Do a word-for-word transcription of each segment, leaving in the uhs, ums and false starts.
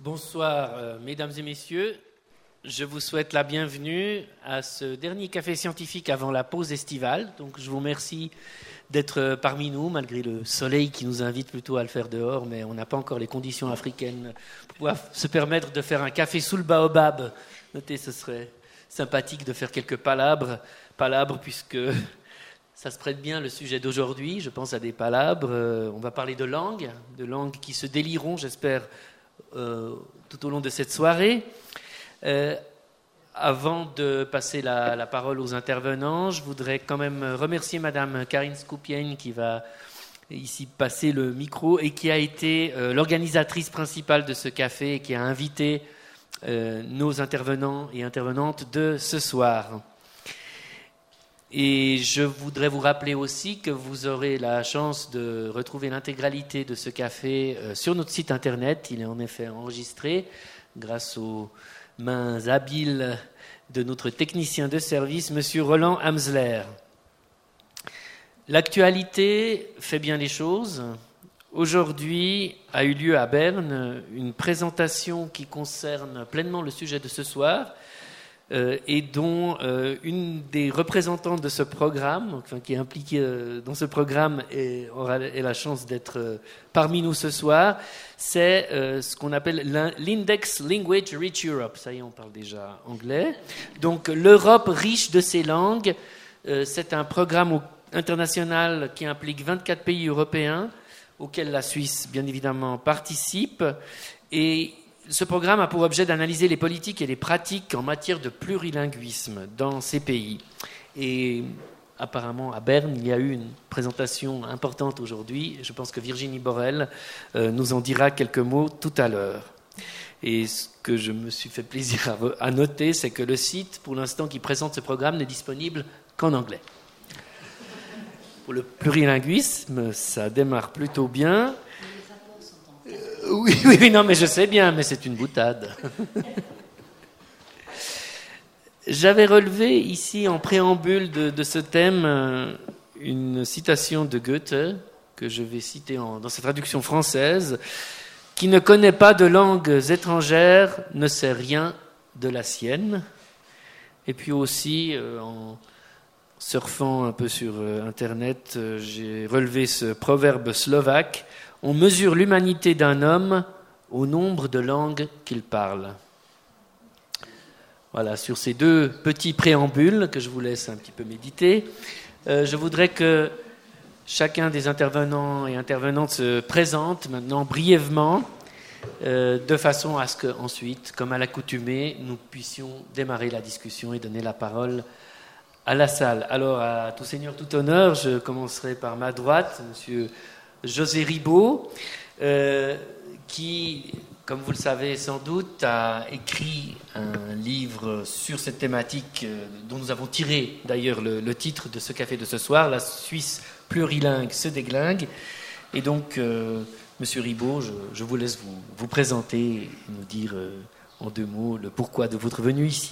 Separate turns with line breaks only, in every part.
Bonsoir, euh, mesdames et messieurs. Je vous souhaite la bienvenue à ce dernier café scientifique avant la pause estivale. Donc, je vous remercie d'être parmi nous, malgré le soleil qui nous invite plutôt à le faire dehors, mais on n'a pas encore les conditions africaines pour pouvoir se permettre de faire un café sous le baobab. Notez, ce serait sympathique de faire quelques palabres, palabres puisque ça se prête bien le sujet d'aujourd'hui. Je pense à des palabres. Euh, on va parler de langues, de langues qui se délieront, j'espère, euh, tout au long de cette soirée. Euh, avant de passer la, la parole aux intervenants, je voudrais quand même remercier Madame Karine Skoupienne qui va ici passer le micro et qui a été euh, l'organisatrice principale de ce café et qui a invité euh, nos intervenants et intervenantes de ce soir. Et je voudrais vous rappeler aussi que vous aurez la chance de retrouver l'intégralité de ce café euh, sur notre site internet. Il est en effet enregistré grâce aux mains habiles de notre technicien de service, M. Roland Amsler. L'actualité fait bien les choses. Aujourd'hui a eu lieu à Berne une présentation qui concerne pleinement le sujet de ce soir euh, et dont euh, une des représentantes de ce programme, enfin, qui est impliquée euh, dans ce programme et aura et la chance d'être euh, parmi nous ce soir, c'est euh, ce qu'on appelle l'Index Language Rich Europe. Ça y est, on parle déjà anglais. Donc l'Europe riche de ses langues, euh, c'est un programme international qui implique vingt-quatre pays européens, auquel la Suisse, bien évidemment, participe. Et ce programme a pour objet d'analyser les politiques et les pratiques en matière de plurilinguisme dans ces pays. Et apparemment, à Berne, il y a eu une présentation importante aujourd'hui. Je pense que Virginie Borel euh, nous en dira quelques mots tout à l'heure. Et ce que je me suis fait plaisir à, à noter, c'est que le site, pour l'instant, qui présente ce programme n'est disponible qu'en anglais. Pour le plurilinguisme, ça démarre plutôt bien. Oui, oui, oui, non, mais je sais bien, mais c'est une boutade. J'avais relevé ici, en préambule de, de ce thème, une citation de Goethe, que je vais citer en, dans sa traduction française. « Qui ne connaît pas de langues étrangères ne sait rien de la sienne. » Et puis aussi, euh, en surfant un peu sur euh, Internet, euh, j'ai relevé ce proverbe slovaque. On mesure l'humanité d'un homme au nombre de langues qu'il parle. Voilà, sur ces deux petits préambules que je vous laisse un petit peu méditer, euh, je voudrais que chacun des intervenants et intervenantes se présente maintenant brièvement, euh, de façon à ce qu'ensuite, comme à l'accoutumée, nous puissions démarrer la discussion et donner la parole à la salle. Alors, à tout seigneur, tout honneur, je commencerai par ma droite, monsieur José Ribaud, euh, qui, comme vous le savez sans doute, a écrit un livre sur cette thématique euh, dont nous avons tiré d'ailleurs le, le titre de ce café de ce soir, La Suisse plurilingue se déglingue. Et donc, euh, monsieur Ribaud, je, je vous laisse vous, vous présenter et nous dire euh, en deux mots le pourquoi de votre venue ici.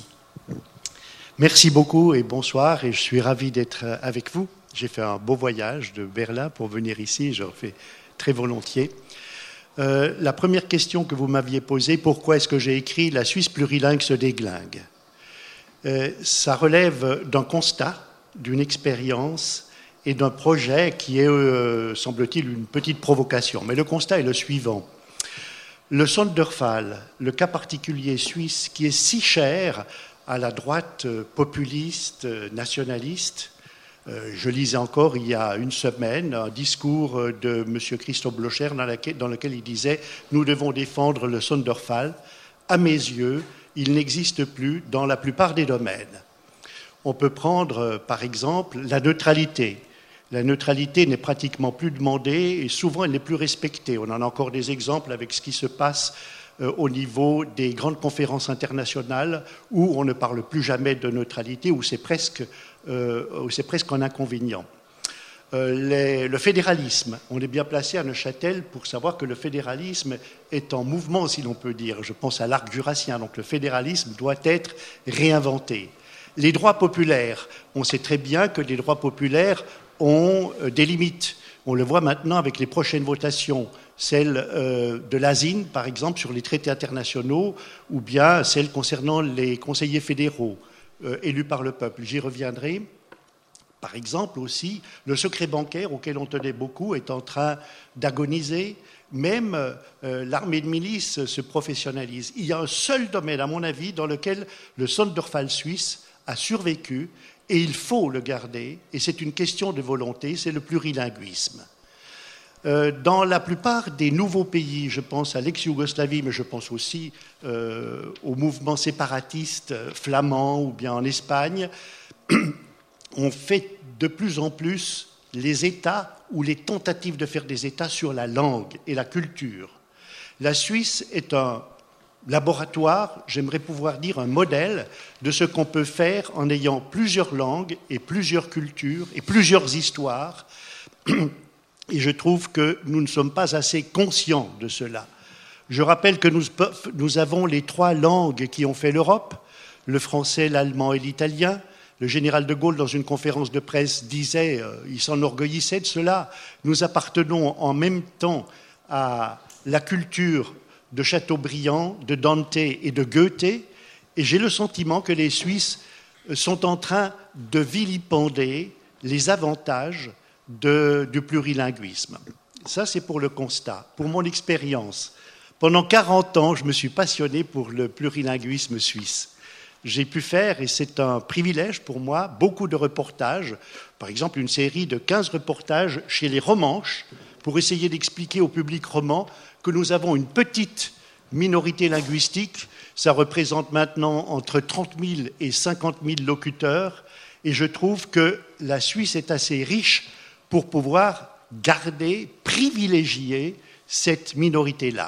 Merci beaucoup et bonsoir, et je suis ravi d'être avec vous. J'ai fait un beau voyage de Berlin pour venir ici, je le fais très volontiers. Euh, la première question que vous m'aviez posée, pourquoi est-ce que j'ai écrit « La Suisse plurilingue se déglingue » euh, ça relève d'un constat, d'une expérience et d'un projet qui est, euh, semble-t-il, une petite provocation. Mais le constat est le suivant. Le Sonderfall, le cas particulier suisse qui est si cher à la droite populiste, nationaliste. Euh, je lisais encore il y a une semaine un discours de M. Christophe Blocher dans, laquelle, dans lequel il disait « Nous devons défendre le Sonderfall. À mes yeux, il n'existe plus dans la plupart des domaines. » On peut prendre, par exemple, la neutralité. La neutralité n'est pratiquement plus demandée et souvent elle n'est plus respectée. On en a encore des exemples avec ce qui se passe euh, au niveau des grandes conférences internationales où on ne parle plus jamais de neutralité, où c'est presque, euh, où c'est presque un inconvénient. Euh, les, le fédéralisme, on est bien placé à Neuchâtel pour savoir que le fédéralisme est en mouvement, si l'on peut dire. Je pense à l'arc jurassien, donc le fédéralisme doit être réinventé. Les droits populaires, on sait très bien que les droits populaires ont des limites. On le voit maintenant avec les prochaines votations, celle euh, de l'A S I N, par exemple, sur les traités internationaux, ou bien celle concernant les conseillers fédéraux euh, élus par le peuple. J'y reviendrai. Par exemple aussi, le secret bancaire, auquel on tenait beaucoup, est en train d'agoniser. Même euh, l'armée de milice se professionnalise. Il y a un seul domaine, à mon avis, dans lequel le Sonderfall suisse a survécu, et il faut le garder, et c'est une question de volonté, c'est le plurilinguisme. Euh, dans la plupart des nouveaux pays, je pense à l'ex-Yougoslavie, mais je pense aussi euh, aux mouvements séparatistes flamands ou bien en Espagne, on fait de plus en plus les États ou les tentatives de faire des États sur la langue et la culture. La Suisse est un laboratoire, j'aimerais pouvoir dire un modèle de ce qu'on peut faire en ayant plusieurs langues et plusieurs cultures et plusieurs histoires. Et je trouve que nous ne sommes pas assez conscients de cela. Je rappelle que nous, nous avons les trois langues qui ont fait l'Europe, le français, l'allemand et l'italien. Le général de Gaulle, dans une conférence de presse, disait, euh, il s'enorgueillissait de cela, nous appartenons en même temps à la culture de Chateaubriand, de Dante et de Goethe, et j'ai le sentiment que les Suisses sont en train de vilipender les avantages de, du plurilinguisme. Ça, c'est pour le constat. Pour mon expérience, pendant quarante ans, je me suis passionné pour le plurilinguisme suisse. J'ai pu faire, et c'est un privilège pour moi, beaucoup de reportages, par exemple une série de quinze reportages chez les Romanches, pour essayer d'expliquer au public roman que nous avons une petite minorité linguistique, ça représente maintenant entre trente mille et cinquante mille locuteurs, et je trouve que la Suisse est assez riche pour pouvoir garder, privilégier cette minorité-là.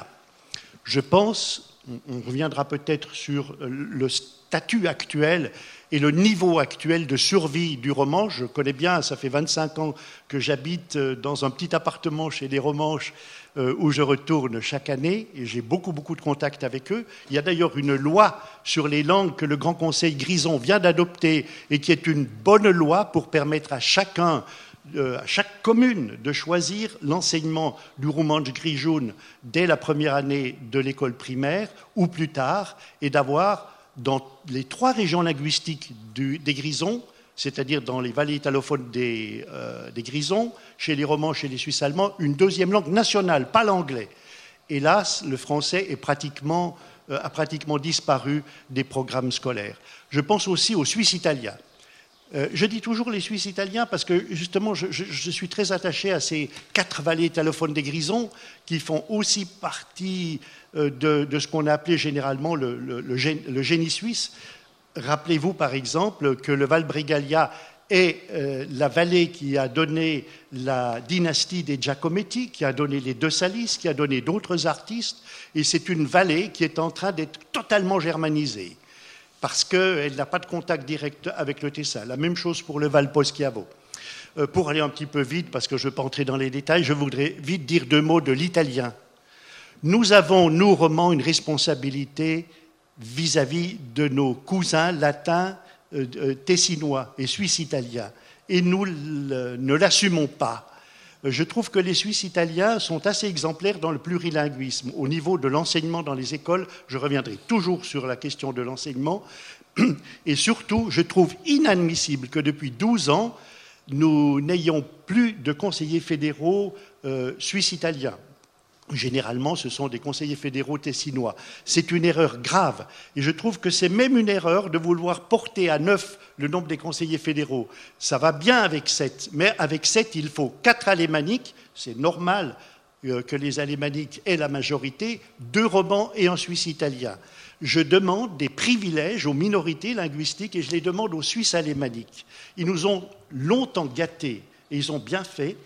Je pense, on reviendra peut-être sur le statut actuel et le niveau actuel de survie du roman. Je connais bien, ça fait vingt-cinq ans que j'habite dans un petit appartement chez les Romanches où je retourne chaque année et j'ai beaucoup, beaucoup de contacts avec eux. Il y a d'ailleurs une loi sur les langues que le Grand Conseil Grison vient d'adopter et qui est une bonne loi pour permettre à chacun, à chaque commune de choisir l'enseignement du romanche grijoun dès la première année de l'école primaire ou plus tard et d'avoir dans les trois régions linguistiques du, des Grisons, c'est-à-dire dans les vallées italophones des, euh, des Grisons, chez les Romanches et les Suisses allemands, une deuxième langue nationale, pas l'anglais. Hélas, le français est pratiquement, euh, a pratiquement disparu des programmes scolaires. Je pense aussi aux Suisses italiens. Euh, je dis toujours les Suisses italiens parce que justement je, je, je suis très attaché à ces quatre vallées italophones des Grisons qui font aussi partie euh, de, de ce qu'on a appelé généralement le, le, le, génie, le génie suisse. Rappelez-vous par exemple que le Val Bregaglia est euh, la vallée qui a donné la dynastie des Giacometti, qui a donné les De Salis, qui a donné d'autres artistes, et c'est une vallée qui est en train d'être totalement germanisée. Parce qu'elle n'a pas de contact direct avec le Tessin. La même chose pour le Val Poschiavo. Euh, pour aller un petit peu vite, parce que je ne veux pas entrer dans les détails, je voudrais vite dire deux mots de l'italien. Nous avons, nous, Romans, une responsabilité vis-à-vis de nos cousins latins, euh, euh, tessinois et suisses-italiens. Et nous le, ne l'assumons pas. Je trouve que les Suisses italiens sont assez exemplaires dans le plurilinguisme. Au niveau de l'enseignement dans les écoles, je reviendrai toujours sur la question de l'enseignement. Et surtout, je trouve inadmissible que depuis douze ans, nous n'ayons plus de conseillers fédéraux euh, suisses-italiens. Généralement, ce sont des conseillers fédéraux tessinois. C'est une erreur grave. Et je trouve que c'est même une erreur de vouloir porter à neuf le nombre des conseillers fédéraux. Ça va bien avec sept, mais avec sept, il faut quatre alémaniques. C'est normal que les alémaniques aient la majorité, deux romans et un suisse italien. Je demande des privilèges aux minorités linguistiques et je les demande aux Suisses alémaniques. Ils nous ont longtemps gâtés et ils ont bien fait.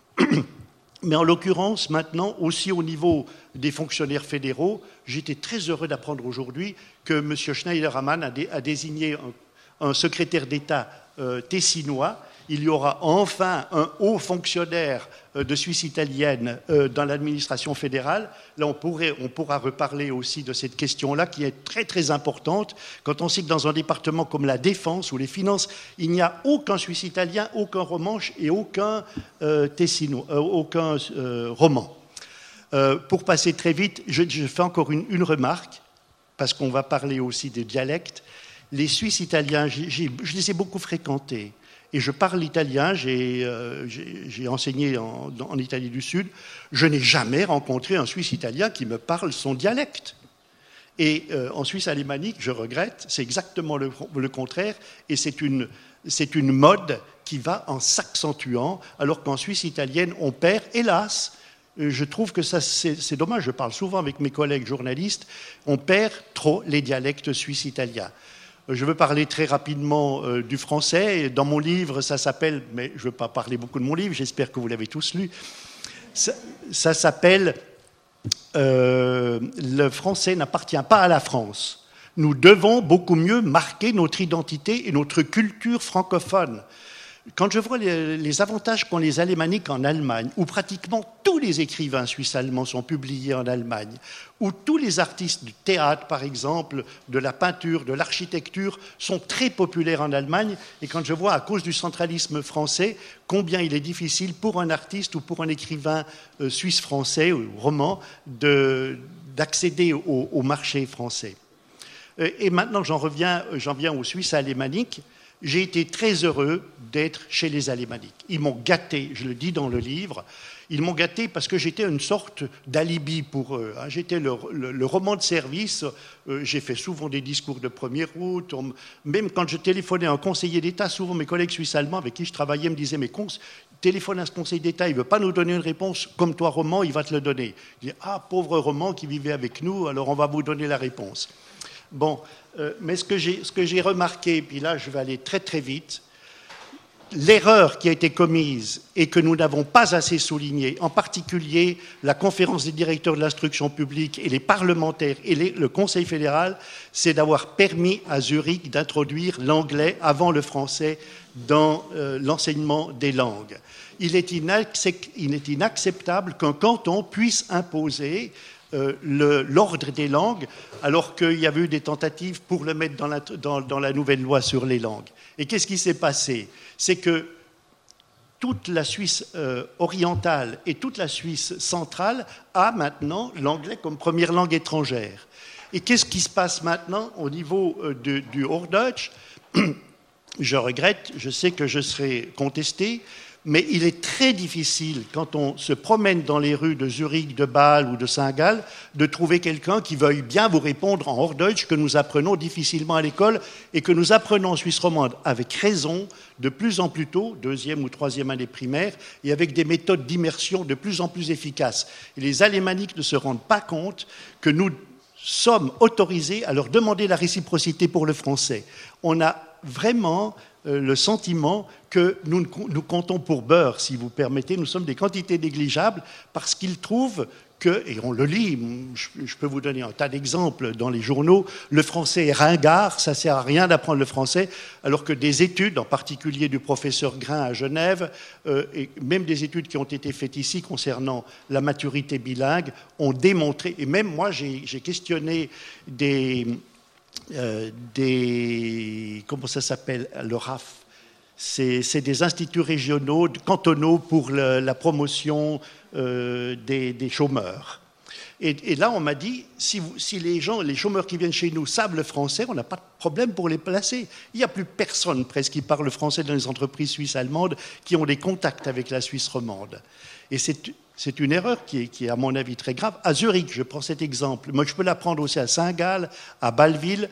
Mais en l'occurrence, maintenant, aussi au niveau des fonctionnaires fédéraux, j'étais très heureux d'apprendre aujourd'hui que M. Schneiderman a, dé, a désigné un, un secrétaire d'État euh, tessinois il y aura enfin un haut fonctionnaire de Suisse italienne dans l'administration fédérale. Là, on, pourrait, on pourra reparler aussi de cette question-là qui est très très importante quand on sait que dans un département comme la Défense ou les Finances, il n'y a aucun Suisse italien, aucun romanche et aucun euh, tessino, euh, aucun euh, roman. Euh, pour passer très vite, je, je fais encore une, une remarque, parce qu'on va parler aussi des dialectes. Les Suisses italiens, j'ai, j'ai, je les ai beaucoup fréquentés. Et je parle italien, j'ai, euh, j'ai, j'ai enseigné en, en Italie du Sud. Je n'ai jamais rencontré un Suisse italien qui me parle son dialecte. Et euh, en Suisse alémanique, je regrette, c'est exactement le, le contraire. Et c'est une, c'est une mode qui va en s'accentuant, alors qu'en Suisse italienne, on perd, hélas, je trouve que ça, c'est, c'est dommage, je parle souvent avec mes collègues journalistes, on perd trop les dialectes suisses-italiens. Je veux parler très rapidement euh, du français. Dans mon livre, ça s'appelle, mais je ne veux pas parler beaucoup de mon livre, j'espère que vous l'avez tous lu, ça, ça s'appelle euh, « Le français n'appartient pas à la France. Nous devons beaucoup mieux marquer notre identité et notre culture francophone. » Quand je vois les, les avantages qu'ont les alémaniques en Allemagne, où pratiquement tous les écrivains suisses-allemands sont publiés en Allemagne, où tous les artistes du théâtre, par exemple, de la peinture, de l'architecture, sont très populaires en Allemagne, et quand je vois, à cause du centralisme français, combien il est difficile pour un artiste ou pour un écrivain euh, suisse-français ou roman de, d'accéder au, au marché français. Euh, et maintenant, j'en reviens, j'en viens aux Suisses alémaniques. J'ai été très heureux d'être chez les alémaniques. Ils m'ont gâté, je le dis dans le livre, ils m'ont gâté parce que j'étais une sorte d'alibi pour eux. J'étais le, le, le roman de service, j'ai fait souvent des discours de première route, même quand je téléphonais à un conseiller d'État, souvent mes collègues suisses-allemands avec qui je travaillais me disaient « mais cons, téléphone à ce conseiller d'État, il ne veut pas nous donner une réponse, comme toi, Roman, il va te le donner. » Je dis « ah, pauvre Roman qui vivait avec nous, alors on va vous donner la réponse. » Bon, euh, mais ce que, j'ai, ce que j'ai remarqué, puis là je vais aller très très vite, l'erreur qui a été commise et que nous n'avons pas assez soulignée, en particulier la conférence des directeurs de l'instruction publique et les parlementaires et les, le Conseil fédéral, c'est d'avoir permis à Zurich d'introduire l'anglais avant le français dans euh, l'enseignement des langues. Il est, inaccep- il est inacceptable qu'un canton puisse imposer Euh, le, l'ordre des langues, alors qu'il y avait eu des tentatives pour le mettre dans la, dans, dans la nouvelle loi sur les langues. Et qu'est-ce qui s'est passé? C'est que toute la Suisse euh, orientale et toute la Suisse centrale a maintenant l'anglais comme première langue étrangère. Et qu'est-ce qui se passe maintenant au niveau euh, de, du Hochdeutsch? Je regrette, je sais que je serai contesté, mais il est très difficile, quand on se promène dans les rues de Zurich, de Bâle ou de Saint-Gall, de trouver quelqu'un qui veuille bien vous répondre en Hochdeutsch que nous apprenons difficilement à l'école et que nous apprenons en Suisse romande avec raison de plus en plus tôt, deuxième ou troisième année primaire, et avec des méthodes d'immersion de plus en plus efficaces. Et les alémaniques ne se rendent pas compte que nous sommes autorisés à leur demander la réciprocité pour le français. On a vraiment euh, le sentiment que nous, nous comptons pour beurre, si vous permettez, nous sommes des quantités négligeables parce qu'ils trouvent que, et on le lit, je, je peux vous donner un tas d'exemples dans les journaux, le français est ringard, ça ne sert à rien d'apprendre le français, alors que des études, en particulier du professeur Grain à Genève, euh, et même des études qui ont été faites ici concernant la maturité bilingue, ont démontré, et même moi j'ai, j'ai questionné des... Euh, des, comment ça s'appelle, le R A F, c'est, c'est des instituts régionaux, cantonaux pour le, la promotion euh, des, des chômeurs. Et, et là, on m'a dit, si, vous, si les gens, les chômeurs qui viennent chez nous savent le français, on n'a pas de problème pour les placer. Il n'y a plus personne presque qui parle français dans les entreprises suisses allemandes qui ont des contacts avec la Suisse romande. Et c'est, c'est une erreur qui est, qui est, à mon avis, très grave. À Zurich, je prends cet exemple. Moi, je peux la prendre aussi à Saint-Gall, à Bâle-Ville.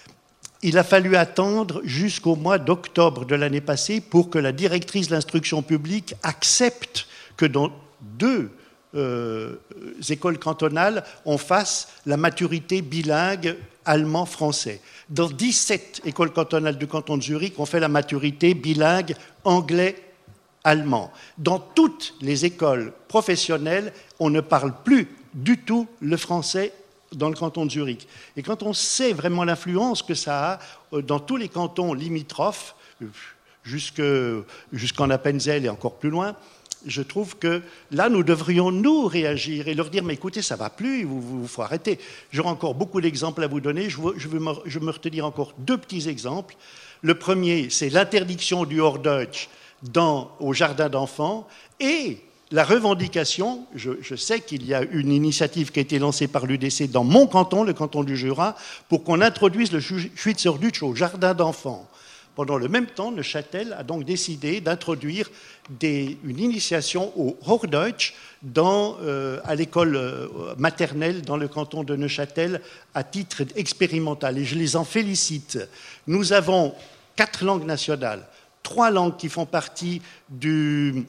Il a fallu attendre jusqu'au mois d'octobre de l'année passée pour que la directrice de l'instruction publique accepte que dans deux euh, écoles cantonales, on fasse la maturité bilingue allemand-français. Dans dix-sept écoles cantonales du canton de Zurich, on fait la maturité bilingue anglais-allemand. Dans toutes les écoles professionnelles, on ne parle plus du tout le français dans le canton de Zurich. Et quand on sait vraiment l'influence que ça a dans tous les cantons limitrophes, jusque, jusqu'en Appenzell et encore plus loin, je trouve que là, nous devrions, nous, réagir et leur dire « mais écoutez, ça ne va plus, il vous, faut arrêter ». J'aurai encore beaucoup d'exemples à vous donner. Je, je, vais me, je vais me retenir encore deux petits exemples. Le premier, c'est l'interdiction du Hors-Deutsch dans, au jardin d'enfants et la revendication, je, je sais qu'il y a une initiative qui a été lancée par l'U D C dans mon canton, le canton du Jura, pour qu'on introduise le Schweizerdeutsch au jardin d'enfants. Pendant le même temps, Neuchâtel a donc décidé d'introduire des, une initiation au Hochdeutsch dans, euh, à l'école euh, maternelle dans le canton de Neuchâtel à titre expérimental. Et je les en félicite. Nous avons quatre langues nationales, trois langues qui font partie du,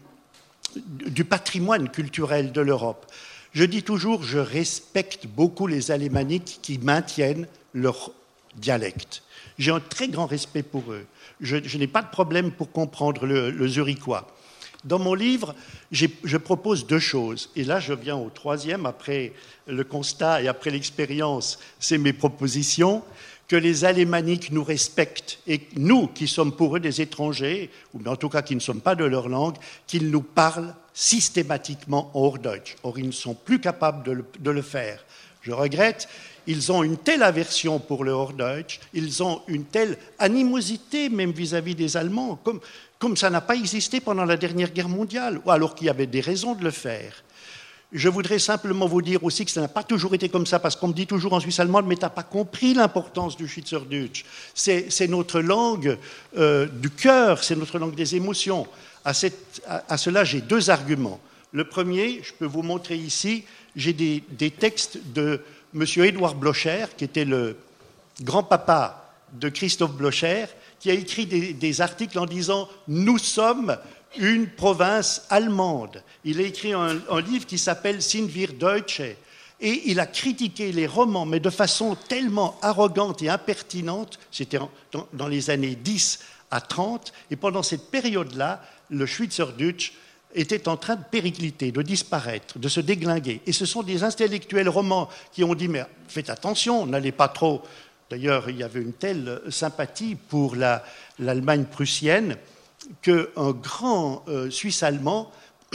du patrimoine culturel de l'Europe. Je dis toujours, je respecte beaucoup les alémaniques qui maintiennent leur dialecte. J'ai un très grand respect pour eux. Je, je n'ai pas de problème pour comprendre le, le zurichois. Dans mon livre, je propose deux choses. Et là, je viens au troisième, après le constat et après l'expérience, c'est mes propositions, que les alémaniques nous respectent et nous, qui sommes pour eux des étrangers, ou en tout cas qui ne sommes pas de leur langue, qu'ils nous parlent systématiquement en Hochdeutsch. Or, ils ne sont plus capables de le, de le faire. Je regrette. Ils ont une telle aversion pour le Hochdeutsch, ils ont une telle animosité même vis-à-vis des Allemands, comme, comme ça n'a pas existé pendant la dernière guerre mondiale, alors qu'il y avait des raisons de le faire. Je voudrais simplement vous dire aussi que ça n'a pas toujours été comme ça, parce qu'on me dit toujours en Suisse allemande, mais tu n'as pas compris l'importance du Schweizerdeutsch. C'est, c'est notre langue euh, du cœur, c'est notre langue des émotions. À, cette, à, à cela, j'ai deux arguments. Le premier, je peux vous montrer ici, j'ai des, des textes de Monsieur Édouard Blocher, qui était le grand-papa de Christophe Blocher, qui a écrit des, des articles en disant « Nous sommes une province allemande ». Il a écrit un, un livre qui s'appelle « Sind wir Deutsche » et il a critiqué les romans, mais de façon tellement arrogante et impertinente, c'était dans, dans les années dix à trente, et pendant cette période-là, le Schweizerdeutsch était en train de péricliter, de disparaître, de se déglinguer. Et ce sont des intellectuels romans qui ont dit « mais faites attention, n'allez pas trop ». D'ailleurs, il y avait une telle sympathie pour la, l'Allemagne prussienne qu'un grand euh, Suisse allemand,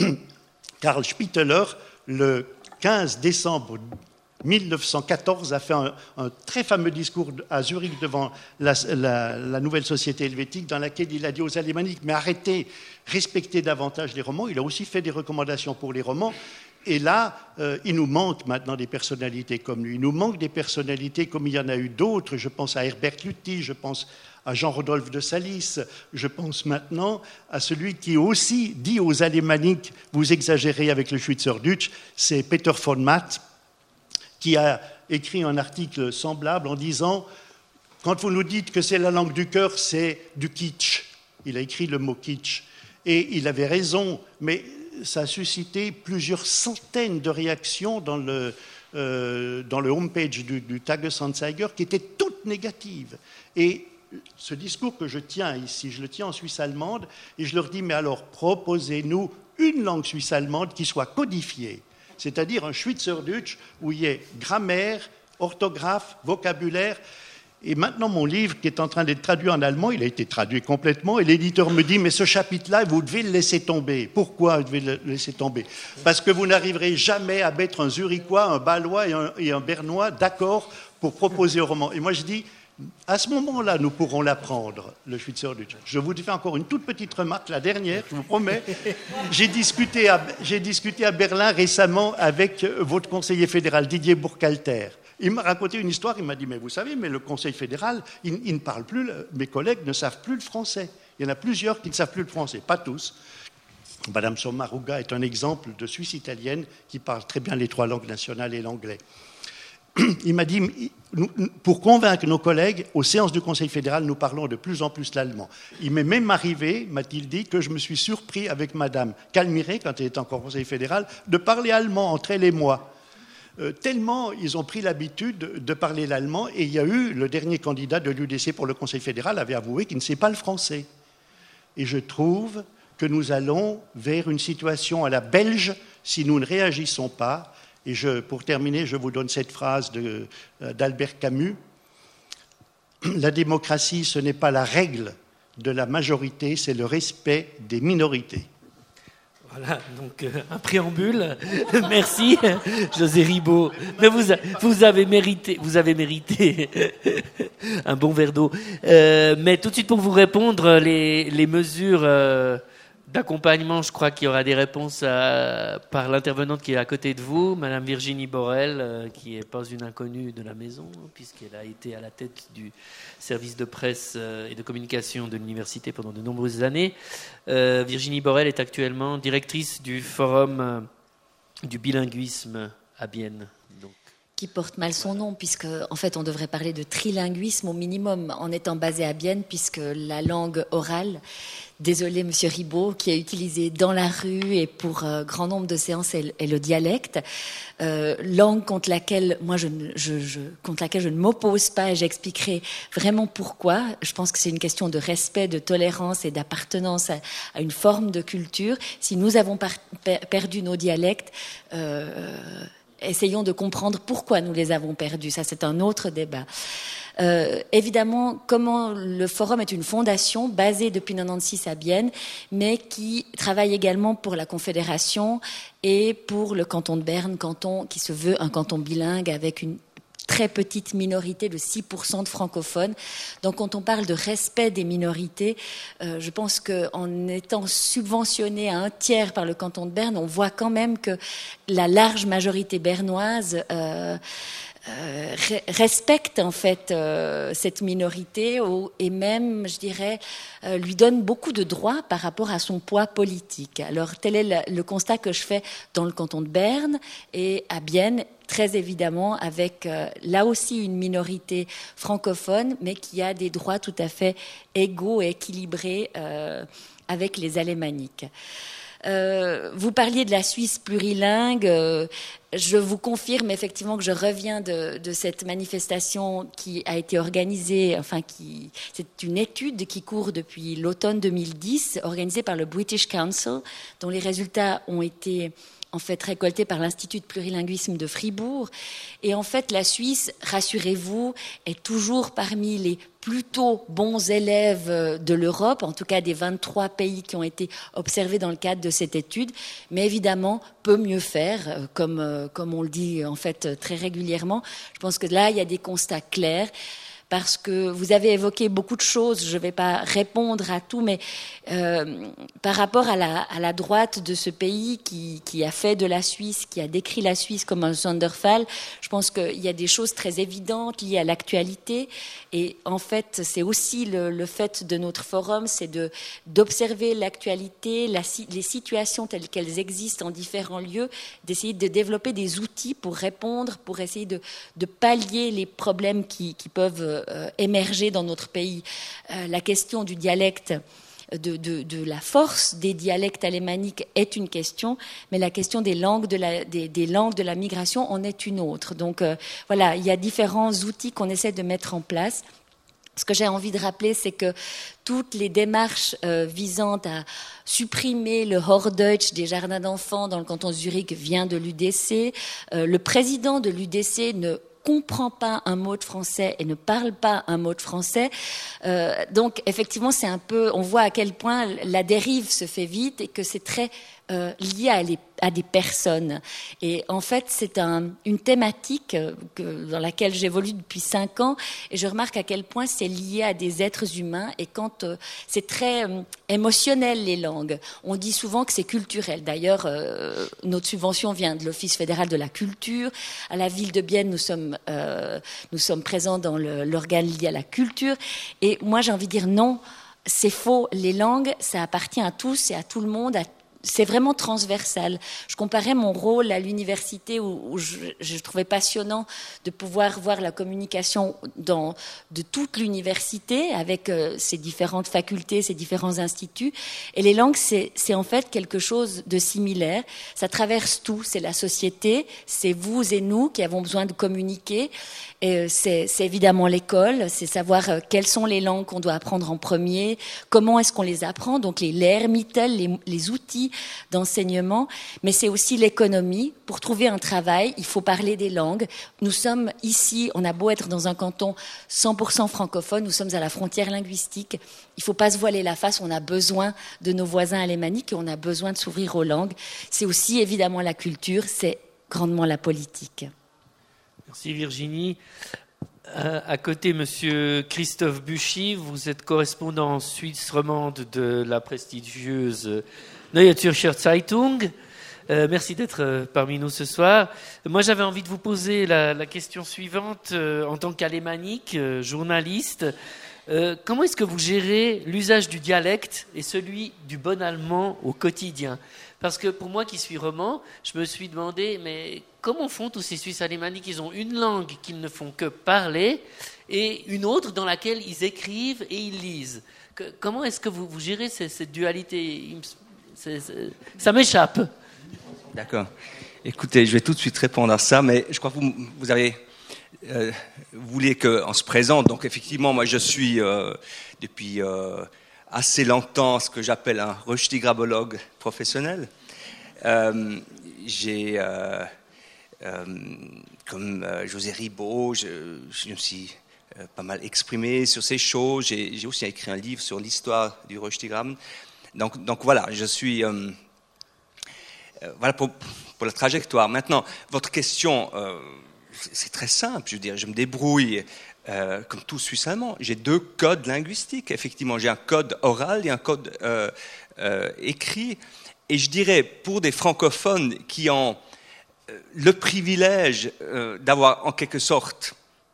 Karl Spitteler, le quinze décembre mille neuf cent quatorze, a fait un, un très fameux discours à Zurich devant la, la, la nouvelle société helvétique dans laquelle il a dit aux Alémaniques « mais arrêtez, respectez davantage les romans ». Il a aussi fait des recommandations pour les romans. Et là, euh, il nous manque maintenant des personnalités comme lui. Il nous manque des personnalités comme il y en a eu d'autres. Je pense à Herbert Lüthi, je pense à Jean-Rodolphe de Salis, je pense maintenant à celui qui aussi dit aux Alémaniques « vous exagérez avec le Schweizerdeutsch », c'est Peter von Matt, qui a écrit un article semblable en disant « Quand vous nous dites que c'est la langue du cœur, c'est du kitsch ». Il a écrit le mot « kitsch ». Et il avait raison, mais ça a suscité plusieurs centaines de réactions dans le, euh, dans le homepage du, du Tagesanzeiger qui étaient toutes négatives. Et ce discours que je tiens ici, je le tiens en Suisse allemande, et je leur dis « Mais alors, proposez-nous une langue suisse allemande qui soit codifiée ». C'est-à-dire un Schweizerdeutsch où il y ait grammaire, orthographe, vocabulaire. Et maintenant, mon livre, qui est en train d'être traduit en allemand, il a été traduit complètement, et l'éditeur me dit « mais ce chapitre-là, vous devez le laisser tomber ». Pourquoi vous devez le laisser tomber? Parce que vous n'arriverez jamais à mettre un Zurichois, un Bâlois et un, et un Bernois d'accord pour proposer au roman. Et moi, je dis « à ce moment-là, nous pourrons l'apprendre, le Schweizerdeutsch ». Je vous fais encore une toute petite remarque, la dernière, je vous promets. J'ai discuté à, j'ai discuté à Berlin récemment avec votre conseiller fédéral, Didier Burkhalter. Il m'a raconté une histoire, il m'a dit « mais vous savez, mais le Conseil fédéral, il, il ne parle plus, mes collègues ne savent plus le français. Il y en a plusieurs qui ne savent plus le français, pas tous. » Madame Sommaruga est un exemple de Suisse italienne qui parle très bien les trois langues nationales et l'anglais. Il m'a dit, pour convaincre nos collègues, aux séances du Conseil fédéral, nous parlons de plus en plus l'allemand. Il m'est même arrivé, m'a-t-il dit, que je me suis surpris avec Madame Calmiré, quand elle était encore au Conseil fédéral, de parler allemand entre elle et moi. Euh, tellement ils ont pris l'habitude de parler l'allemand, et il y a eu, le dernier candidat de l'U D C pour le Conseil fédéral avait avoué qu'il ne sait pas le français. Et je trouve que nous allons vers une situation à la belge si nous ne réagissons pas. Et je, pour terminer, je vous donne cette phrase de, d'Albert Camus. « La démocratie, ce n'est pas la règle de la majorité, c'est le respect des minorités.
Voilà, donc euh, un préambule. Merci, José Ribot. Mais vous, vous avez mérité, vous avez mérité un bon verre d'eau. Euh, mais tout de suite pour vous répondre, les, les mesures euh, d'accompagnement, je crois qu'il y aura des réponses à, par l'intervenante qui est à côté de vous, Madame Virginie Borel, euh, qui n'est pas une inconnue de la maison, puisqu'elle a été à la tête du service de presse euh, et de communication de l'université pendant de nombreuses années. Euh, Virginie Borel est actuellement directrice du forum euh, du bilinguisme à Bienne. Donc.
Qui porte mal son nom, puisque en fait on devrait parler de trilinguisme au minimum, en étant basé à Bienne, puisque la langue orale, désolé Monsieur Ribot, qui est utilisée dans la rue et pour euh, grand nombre de séances est, est le dialecte, euh, langue contre laquelle moi je, je, je contre laquelle je ne m'oppose pas, et j'expliquerai vraiment pourquoi. Je pense que c'est une question de respect, de tolérance et d'appartenance à, à une forme de culture. Si nous avons par, per, perdu nos dialectes, euh, essayons de comprendre pourquoi nous les avons perdus. Ça, c'est un autre débat. Euh, évidemment, comment le Forum est une fondation basée depuis quatre-vingt-seize à Bienne, mais qui travaille également pour la Confédération et pour le canton de Berne, canton qui se veut un canton bilingue avec une très petite minorité de six pour cent de francophones. Donc quand on parle de respect des minorités, euh, je pense qu'en étant subventionné à un tiers par le canton de Berne, on voit quand même que la large majorité bernoise euh, euh, respecte en fait euh, cette minorité et même, je dirais, euh, lui donne beaucoup de droits par rapport à son poids politique. Alors tel est le, le constat que je fais dans le canton de Berne et à Bienne, très évidemment avec euh, là aussi une minorité francophone, mais qui a des droits tout à fait égaux et équilibrés euh, avec les alémaniques. Euh, vous parliez de la Suisse plurilingue. Euh, je vous confirme effectivement que je reviens de, de cette manifestation qui a été organisée, enfin qui, c'est une étude qui court depuis l'automne deux mille dix, organisée par le British Council, dont les résultats ont été en fait récolté par l'Institut de plurilinguisme de Fribourg. Et en fait, la Suisse, rassurez-vous, est toujours parmi les plutôt bons élèves de l'Europe, en tout cas des vingt-trois pays qui ont été observés dans le cadre de cette étude, mais évidemment peut mieux faire, comme, comme on le dit en fait très régulièrement. Je pense que là, il y a des constats clairs. Parce que vous avez évoqué beaucoup de choses, je ne vais pas répondre à tout, mais euh, par rapport à la, à la droite de ce pays qui, qui a fait de la Suisse, qui a décrit la Suisse comme un Sonderfall, je pense qu'il y a des choses très évidentes liées à l'actualité. Et en fait, c'est aussi le, le fait de notre forum, c'est de, d'observer l'actualité, la, les situations telles qu'elles existent en différents lieux, d'essayer de développer des outils pour répondre, pour essayer de, de pallier les problèmes qui, qui peuvent Euh, émerger dans notre pays. Euh, la question du dialecte, de, de, de la force des dialectes alémaniques est une question, mais la question des langues de la, des, des langues de la migration en est une autre. Donc euh, voilà, il y a différents outils qu'on essaie de mettre en place. Ce que j'ai envie de rappeler, c'est que toutes les démarches euh, visant à supprimer le Hochdeutsch des jardins d'enfants dans le canton de Zurich vient de l'U D C. Euh, le président de l'U D C ne comprend pas un mot de français et ne parle pas un mot de français. Euh, donc, effectivement, c'est un peu, on voit à quel point la dérive se fait vite et que c'est très euh, lié à, les, à des personnes. Et en fait, c'est un, une thématique que, dans laquelle j'évolue depuis cinq ans et je remarque à quel point c'est lié à des êtres humains et quand euh, c'est très euh, émotionnel, les langues. On dit souvent que c'est culturel. D'ailleurs, euh, notre subvention vient de l'Office fédéral de la culture. À la ville de Bienne, nous sommes, euh, nous sommes présents dans le, l'organe lié à la culture. Et moi, j'ai envie de dire non, c'est faux. Les langues, ça appartient à tous et à tout le monde, à c'est vraiment transversal. Je comparais mon rôle à l'université où, où je, je trouvais passionnant de pouvoir voir la communication dans, de toute l'université avec euh, ses différentes facultés, ses différents instituts. Et les langues, c'est, c'est en fait quelque chose de similaire. Ça traverse tout. C'est la société, c'est vous et nous qui avons besoin de communiquer. Et c'est, c'est évidemment l'école, c'est savoir euh, quelles sont les langues qu'on doit apprendre en premier, comment est-ce qu'on les apprend, donc les Lehrmittel, les, les outils outils d'enseignement, mais c'est aussi l'économie. Pour trouver un travail, il faut parler des langues. Nous sommes ici, on a beau être dans un canton cent pour cent francophone, nous sommes à la frontière linguistique. Il ne faut pas se voiler la face, on a besoin de nos voisins alémaniques et on a besoin de s'ouvrir aux langues. C'est aussi évidemment la culture, c'est grandement la politique.
Merci Virginie. Euh, à côté, Monsieur Christophe Buchy, vous êtes correspondant en Suisse romande de la prestigieuse Neue Zürcher Zeitung. Euh, merci d'être euh, parmi nous ce soir. Moi, j'avais envie de vous poser la, la question suivante. Euh, en tant qu'alémanique, euh, journaliste, euh, comment est-ce que vous gérez l'usage du dialecte et celui du bon allemand au quotidien ? Parce que pour moi qui suis roman, je me suis demandé, mais comment font tous ces Suisses alémaniques ? Ils ont une langue qu'ils ne font que parler et une autre dans laquelle ils écrivent et ils lisent. Que, comment est-ce que vous, vous gérez cette, cette dualité ? c'est, c'est, Ça m'échappe.
D'accord. Écoutez, je vais tout de suite répondre à ça, mais je crois que vous, vous avez... Euh, vous voulez qu'on se présente. Donc effectivement, moi je suis euh, depuis... Euh, assez longtemps ce que j'appelle un röstigrabologue professionnel. Euh, j'ai, euh, euh, comme euh, José Ribot, je, je me suis euh, pas mal exprimé sur ces choses. J'ai, j'ai aussi écrit un livre sur l'histoire du röstigraben. Donc, donc voilà, je suis... Euh, euh, voilà pour, pour la trajectoire. Maintenant, votre question, euh, c'est très simple. Je veux dire, je me débrouille... Euh, comme tout Suisse allemand, j'ai deux codes linguistiques. Effectivement, j'ai un code oral et un code euh, euh, écrit. Et je dirais, pour des francophones qui ont euh, le privilège euh, d'avoir en quelque sorte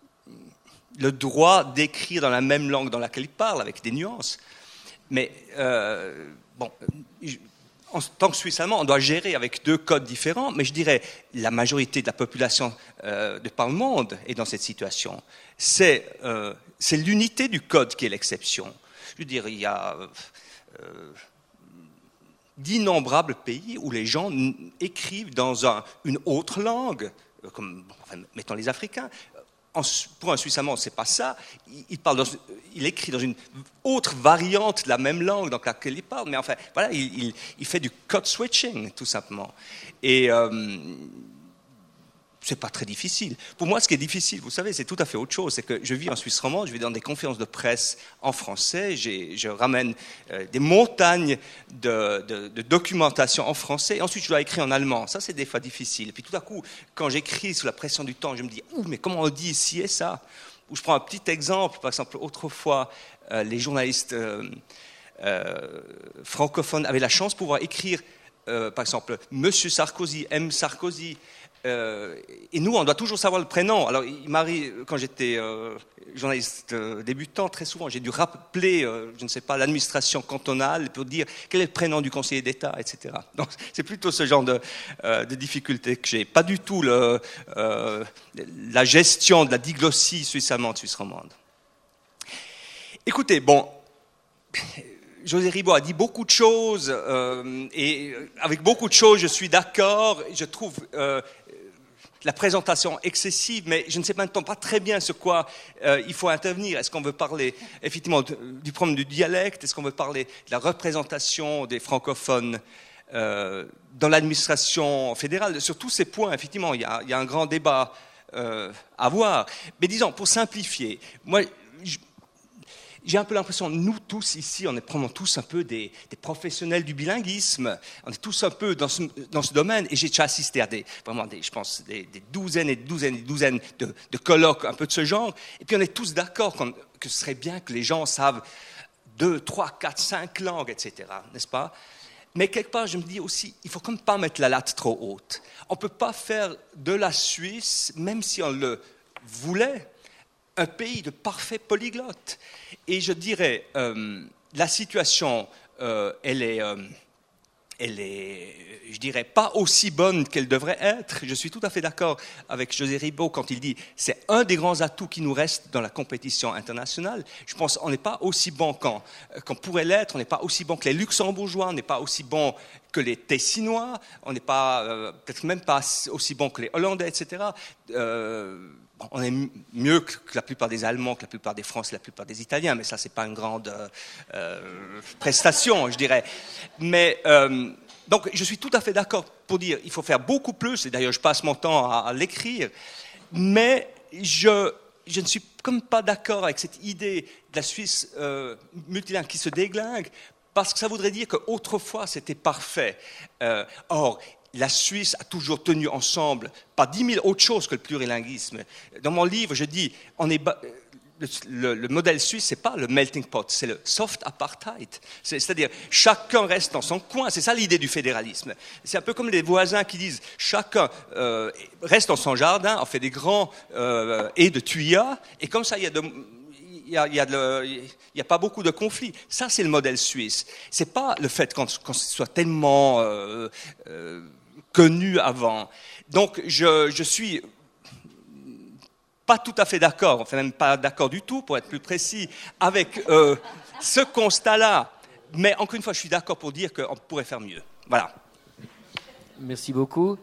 le droit d'écrire dans la même langue dans laquelle ils parlent, avec des nuances, mais euh, bon, je, en tant que Suisse allemand, on doit gérer avec deux codes différents, mais je dirais la majorité de la population euh, de par le monde est dans cette situation. C'est, euh, c'est l'unité du code qui est l'exception. Je veux dire, il y a euh, d'innombrables pays où les gens n- écrivent dans un, une autre langue, comme, enfin, mettons les Africains. En, pour un Suisse allemand, c'est pas ça. Il, il, parle dans, il écrit dans une autre variante de la même langue dans laquelle il parle. Mais enfin, voilà, il, il, il fait du code switching, tout simplement. Et euh, c'est pas très difficile. Pour moi, ce qui est difficile, vous savez, c'est tout à fait autre chose. C'est que je vis en Suisse romande, je vais dans des conférences de presse en français, j'ai, je ramène euh, des montagnes de, de, de documentation en français, et ensuite je dois écrire en allemand. Ça, c'est des fois difficile. Et puis tout à coup, quand j'écris sous la pression du temps, je me dis, ouh, mais comment on dit ici et ça ? Ou je prends un petit exemple, par exemple, autrefois, euh, les journalistes euh, euh, francophones avaient la chance de pouvoir écrire, euh, par exemple, Monsieur Sarkozy, M. Sarkozy. Euh, et nous, on doit toujours savoir le prénom. Alors, il m'arrive, quand j'étais euh, journaliste euh, débutant, très souvent, j'ai dû rappeler, euh, je ne sais pas, l'administration cantonale pour dire quel est le prénom du conseiller d'État, et cetera. Donc, c'est plutôt ce genre de, euh, de difficultés que j'ai. Pas du tout le, euh, la gestion de la diglossie suisse-allemande, suisse-romande. Écoutez, bon... José Ribot a dit beaucoup de choses, euh, et avec beaucoup de choses, je suis d'accord. Je trouve euh, la présentation excessive, mais je ne sais maintenant pas très bien sur quoi euh, il faut intervenir. Est-ce qu'on veut parler effectivement du problème du dialecte ? Est-ce qu'on veut parler de la représentation des francophones euh, dans l'administration fédérale ? Sur tous ces points, effectivement, il y a, il y a un grand débat euh, à avoir. Mais disons, pour simplifier, moi... Je, J'ai un peu l'impression, nous tous ici, on est probablement tous un peu des, des professionnels du bilinguisme. On est tous un peu dans ce, dans ce domaine. Et j'ai déjà assisté à des, vraiment des, je pense, des, des douzaines et des douzaines et des douzaines de, de colloques un peu de ce genre. Et puis on est tous d'accord que ce serait bien que les gens savent deux, trois, quatre, cinq langues, et cetera. N'est-ce pas ? Mais quelque part, je me dis aussi, il ne faut quand même pas mettre la latte trop haute. On ne peut pas faire de la Suisse, même si on le voulait, un pays de parfaits polyglottes. Et je dirais, euh, la situation, euh, elle est, euh, elle est, je dirais, pas aussi bonne qu'elle devrait être. Je suis tout à fait d'accord avec José Ribot quand il dit c'est un des grands atouts qui nous reste dans la compétition internationale. Je pense qu'on n'est pas aussi bon qu'on, qu'on pourrait l'être, on n'est pas aussi bon que les Luxembourgeois, on n'est pas aussi bon que les Tessinois, on n'est pas, euh, peut-être même pas aussi bon que les Hollandais, et cetera. Euh, bon, on est mieux que la plupart des Allemands, que la plupart des Français, la plupart des Italiens, mais ça, c'est pas une grande euh, euh, prestation, je dirais. Mais euh, donc, je suis tout à fait d'accord pour dire il faut faire beaucoup plus, et d'ailleurs, je passe mon temps à, à l'écrire, mais je, je ne suis comme pas d'accord avec cette idée de la Suisse euh, multilingue qui se déglingue, parce que ça voudrait dire qu'autrefois, c'était parfait. Euh, or, la Suisse a toujours tenu ensemble, pas dix mille autres choses que le plurilinguisme. Dans mon livre, je dis, on est ba... le, le, le modèle suisse, c'est pas le melting pot, c'est le soft apartheid. C'est, c'est-à-dire, chacun reste dans son coin. C'est ça l'idée du fédéralisme. C'est un peu comme les voisins qui disent, chacun euh, reste dans son jardin, on fait des grands euh, haies de tuyas, et comme ça, il y a de... Il n'y a, il y a, de, il y a pas beaucoup de conflits. Ça, c'est le modèle suisse. Ce n'est pas le fait qu'on, qu'on soit tellement euh, euh, connu avant. Donc, je, je suis pas tout à fait d'accord, enfin même pas d'accord du tout, pour être plus précis, avec euh, ce constat-là. Mais encore une fois, je suis d'accord pour dire qu'on pourrait faire mieux. Voilà.
Merci beaucoup.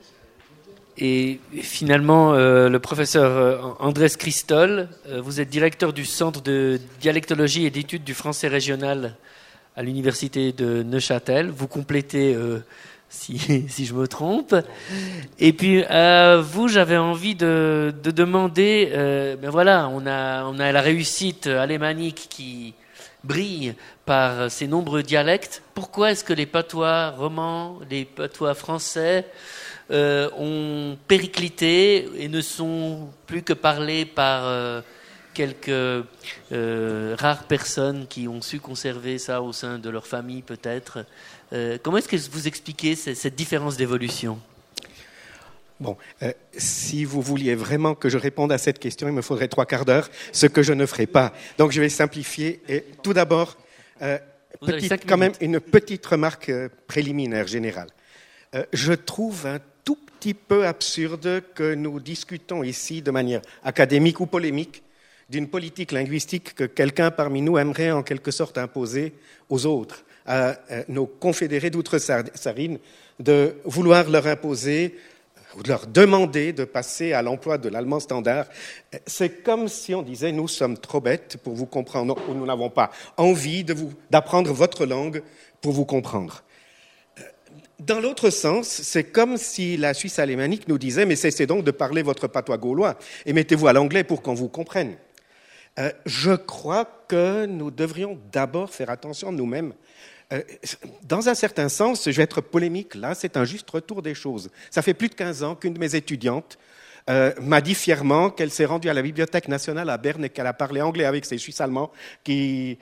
Et finalement, euh, le professeur Andrés Cristol, euh, vous êtes directeur du Centre de dialectologie et d'études du français régional à l'université de Neuchâtel. Vous complétez, euh, si, si je me trompe. Et puis, euh, vous, j'avais envie de, de demander, euh, ben voilà, on a, on a la réussite alémanique qui brille par ses nombreux dialectes. Pourquoi est-ce que les patois romans, les patois français Euh, ont périclité et ne sont plus que parlés par euh, quelques euh, rares personnes qui ont su conserver ça au sein de leur famille peut-être. Euh, comment est-ce que vous expliquez cette, cette différence d'évolution ?
Bon, euh, si vous vouliez vraiment que je réponde à cette question, il me faudrait trois quarts d'heure, ce que je ne ferai pas. Donc je vais simplifier. Et tout d'abord, euh, petite, quand même une petite remarque euh, préliminaire générale. Euh, je trouve un tout petit peu absurde que nous discutons ici de manière académique ou polémique d'une politique linguistique que quelqu'un parmi nous aimerait en quelque sorte imposer aux autres, à nos confédérés d'outre-Sarine, de vouloir leur imposer ou de leur demander de passer à l'emploi de l'allemand standard. C'est comme si on disait « nous sommes trop bêtes pour vous comprendre » ou « nous n'avons pas envie de vous, d'apprendre votre langue pour vous comprendre ». Dans l'autre sens, c'est comme si la Suisse alémanique nous disait « mais cessez donc de parler votre patois gaulois et mettez-vous à l'anglais pour qu'on vous comprenne ». Euh, je crois que nous devrions d'abord faire attention nous-mêmes. Euh, dans un certain sens, je vais être polémique, là, c'est un juste retour des choses. Ça fait plus de quinze ans qu'une de mes étudiantes euh, m'a dit fièrement qu'elle s'est rendue à la Bibliothèque nationale à Berne et qu'elle a parlé anglais avec ses Suisses allemands qui...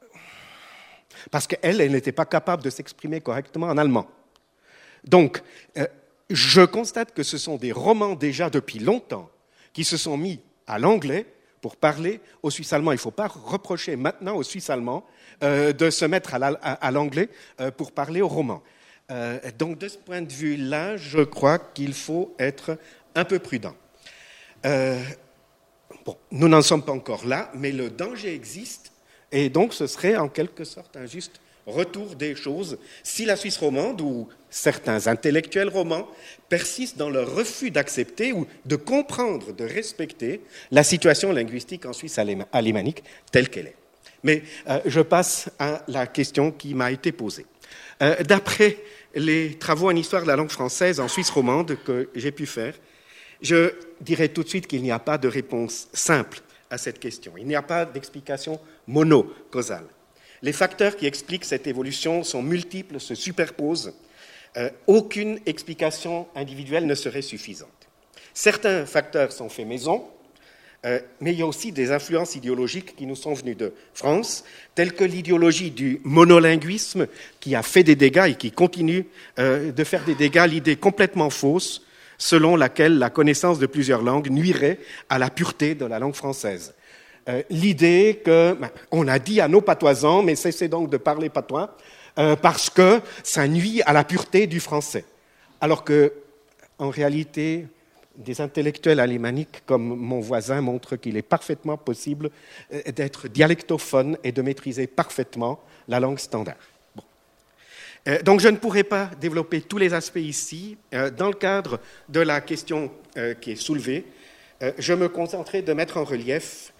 parce qu'elle, elle n'était pas capable de s'exprimer correctement en allemand. Donc, euh, je constate que ce sont des romans déjà depuis longtemps qui se sont mis à l'anglais pour parler aux Suisses allemands. Il ne faut pas reprocher maintenant aux Suisses allemands euh, de se mettre à, la, à, à l'anglais euh, pour parler aux romans. Euh, donc, de ce point de vue-là, je crois qu'il faut être un peu prudent. Euh, bon, nous n'en sommes pas encore là, mais le danger existe, et donc ce serait en quelque sorte un juste retour des choses si la Suisse romande ou certains intellectuels romans persistent dans leur refus d'accepter ou de comprendre, de respecter la situation linguistique en Suisse alémanique telle qu'elle est. Mais euh, je passe à la question qui m'a été posée. Euh, d'après les travaux en histoire de la langue française en Suisse romande que j'ai pu faire, je dirais tout de suite qu'il n'y a pas de réponse simple à cette question. Il n'y a pas d'explication monocausale. Les facteurs qui expliquent cette évolution sont multiples, se superposent. Euh, aucune explication individuelle ne serait suffisante. Certains facteurs sont faits maison, euh, mais il y a aussi des influences idéologiques qui nous sont venues de France, telles que l'idéologie du monolinguisme qui a fait des dégâts et qui continue euh, de faire des dégâts, l'idée complètement fausse selon laquelle la connaissance de plusieurs langues nuirait à la pureté de la langue française. Euh, l'idée que, ben, on a dit à nos patoisans, mais cessez donc de parler patois, euh, parce que ça nuit à la pureté du français. Alors que, en réalité, des intellectuels alémaniques comme mon voisin montrent qu'il est parfaitement possible euh, d'être dialectophone et de maîtriser parfaitement la langue standard. Bon. Euh, donc je ne pourrai pas développer tous les aspects ici. Euh, dans le cadre de la question euh, qui est soulevée, euh, je me contenterai de mettre en relief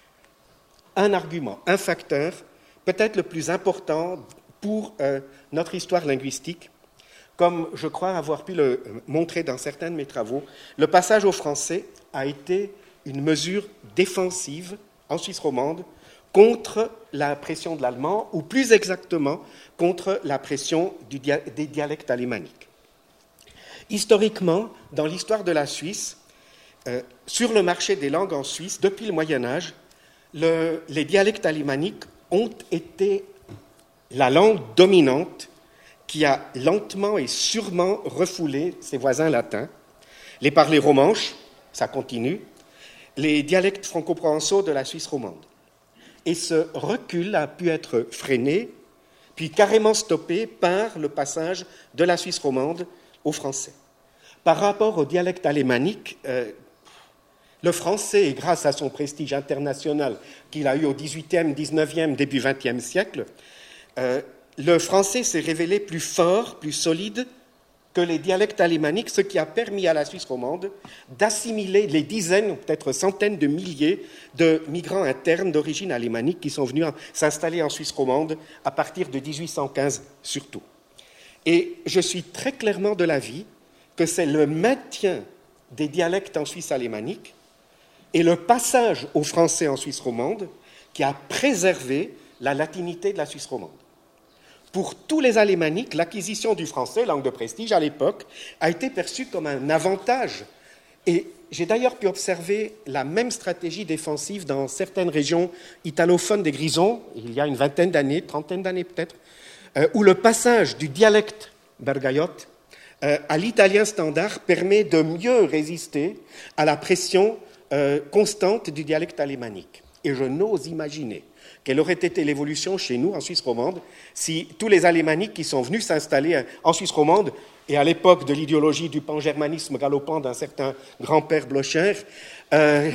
un argument, un facteur, peut-être le plus important pour euh, notre histoire linguistique. Comme je crois avoir pu le montrer dans certains de mes travaux, le passage au français a été une mesure défensive en Suisse romande contre la pression de l'allemand, ou plus exactement contre la pression du dia- des dialectes alémaniques. Historiquement, dans l'histoire de la Suisse, euh, sur le marché des langues en Suisse, depuis le Moyen Âge, le, les dialectes alémaniques ont été la langue dominante qui a lentement et sûrement refoulé ses voisins latins. Les parlers romanches, ça continue, les dialectes franco-provençaux de la Suisse romande. Et ce recul a pu être freiné, puis carrément stoppé par le passage de la Suisse romande au français. Par rapport au dialecte alémanique, euh, le français, grâce à son prestige international qu'il a eu au dix-huitième, dix-neuvième, début vingtième siècle, euh, le français s'est révélé plus fort, plus solide que les dialectes alémaniques, ce qui a permis à la Suisse romande d'assimiler les dizaines ou peut-être centaines de milliers de migrants internes d'origine alémanique qui sont venus s'installer en Suisse romande à partir de dix-huit cent quinze surtout. Et je suis très clairement de l'avis que c'est le maintien des dialectes en Suisse alémanique et le passage au français en Suisse romande qui a préservé la latinité de la Suisse romande. Pour tous les alémaniques, l'acquisition du français, langue de prestige à l'époque, a été perçue comme un avantage. Et j'ai d'ailleurs pu observer la même stratégie défensive dans certaines régions italophones des Grisons, il y a une vingtaine d'années, trentaine d'années peut-être, euh, où le passage du dialecte bergaiote euh, à l'italien standard permet de mieux résister à la pression euh, constante du dialecte alémanique. Et je n'ose imaginer quelle aurait été l'évolution chez nous, en Suisse romande, si tous les alémaniques qui sont venus s'installer en Suisse romande, et à l'époque de l'idéologie du pangermanisme galopant d'un certain grand-père Blocher, euh,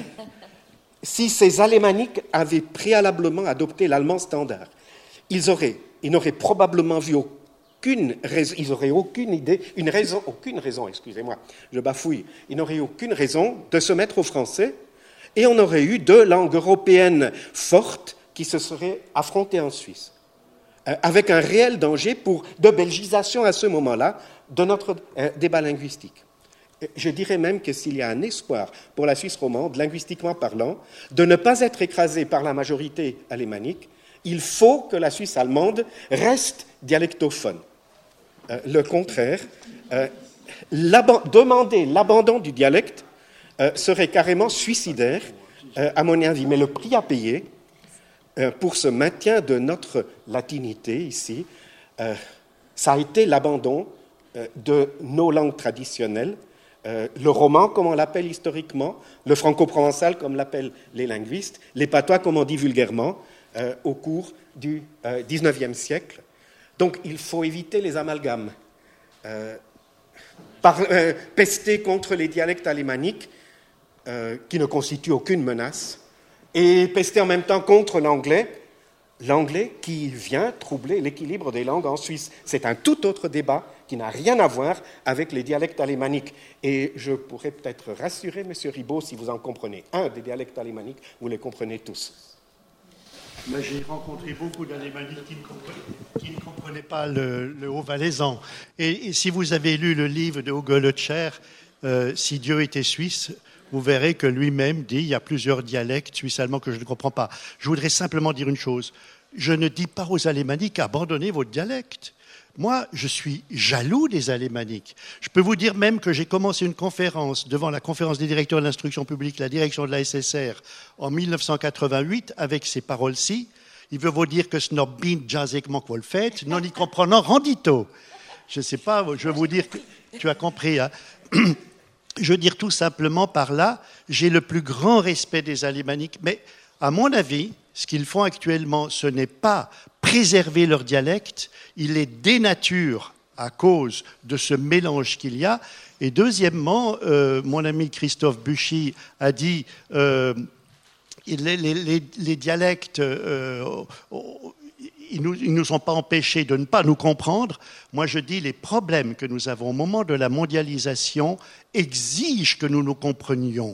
si ces alémaniques avaient préalablement adopté l'allemand standard, ils, auraient, ils n'auraient probablement vu aucune raison, ils n'auraient aucune idée, une raison, aucune raison, excusez-moi, je bafouille, ils n'auraient aucune raison de se mettre au français, et on aurait eu deux langues européennes fortes qui se seraient affrontés en Suisse, euh, avec un réel danger pour, de belgisation à ce moment-là de notre euh, débat linguistique. Je dirais même que s'il y a un espoir pour la Suisse romande, linguistiquement parlant, de ne pas être écrasée par la majorité alémanique, il faut que la Suisse allemande reste dialectophone. Euh, le contraire, euh, l'ab- demander l'abandon du dialecte euh, serait carrément suicidaire, euh, à mon avis, mais le prix à payer pour ce maintien de notre latinité ici, euh, ça a été l'abandon euh, de nos langues traditionnelles, euh, le roman, comme on l'appelle historiquement, le franco-provençal, comme l'appellent les linguistes, les patois, comme on dit vulgairement, euh, au cours du euh, dix-neuvième siècle. Donc, il faut éviter les amalgames. Euh, par, euh, pester contre les dialectes alémaniques, euh, qui ne constituent aucune menace, et pester en même temps contre l'anglais, l'anglais qui vient troubler l'équilibre des langues en Suisse. C'est un tout autre débat qui n'a rien à voir avec les dialectes alémaniques. Et je pourrais peut-être rassurer M. Ribot, si vous en comprenez un des dialectes alémaniques, vous les comprenez tous.
Moi, j'ai rencontré beaucoup d'alémaniques qui, qui ne comprenaient pas le, le haut-valaisan. Et, et si vous avez lu le livre de Hugo Lötscher, euh, « Si Dieu était suisse », vous verrez que lui-même dit il y a plusieurs dialectes suisse-allemands que je ne comprends pas. Je voudrais simplement dire une chose. Je ne dis pas aux alémaniques abandonnez votre dialecte. Moi, je suis jaloux des alémaniques. Je peux vous dire même que j'ai commencé une conférence devant la conférence des directeurs de l'instruction publique, la direction de la S S R, en mille neuf cent quatre-vingt-huit, avec ces paroles-ci. Il veut vous dire que ce n'est pas jazzément que vous le faites, non y comprenant rendito. Je ne sais pas, je veux vous dire que tu as compris, hein. Je veux dire tout simplement par là, j'ai le plus grand respect des alémaniques, mais à mon avis, ce qu'ils font actuellement, ce n'est pas préserver leur dialecte, ils les dénaturent à cause de ce mélange qu'il y a. Et deuxièmement, euh, mon ami Christophe Buchy a dit euh, les, les, les, les dialectes, euh, ils ne nous, nous ont pas empêchés de ne pas nous comprendre. Moi, je dis les problèmes que nous avons au moment de la mondialisation exigent que nous nous comprenions.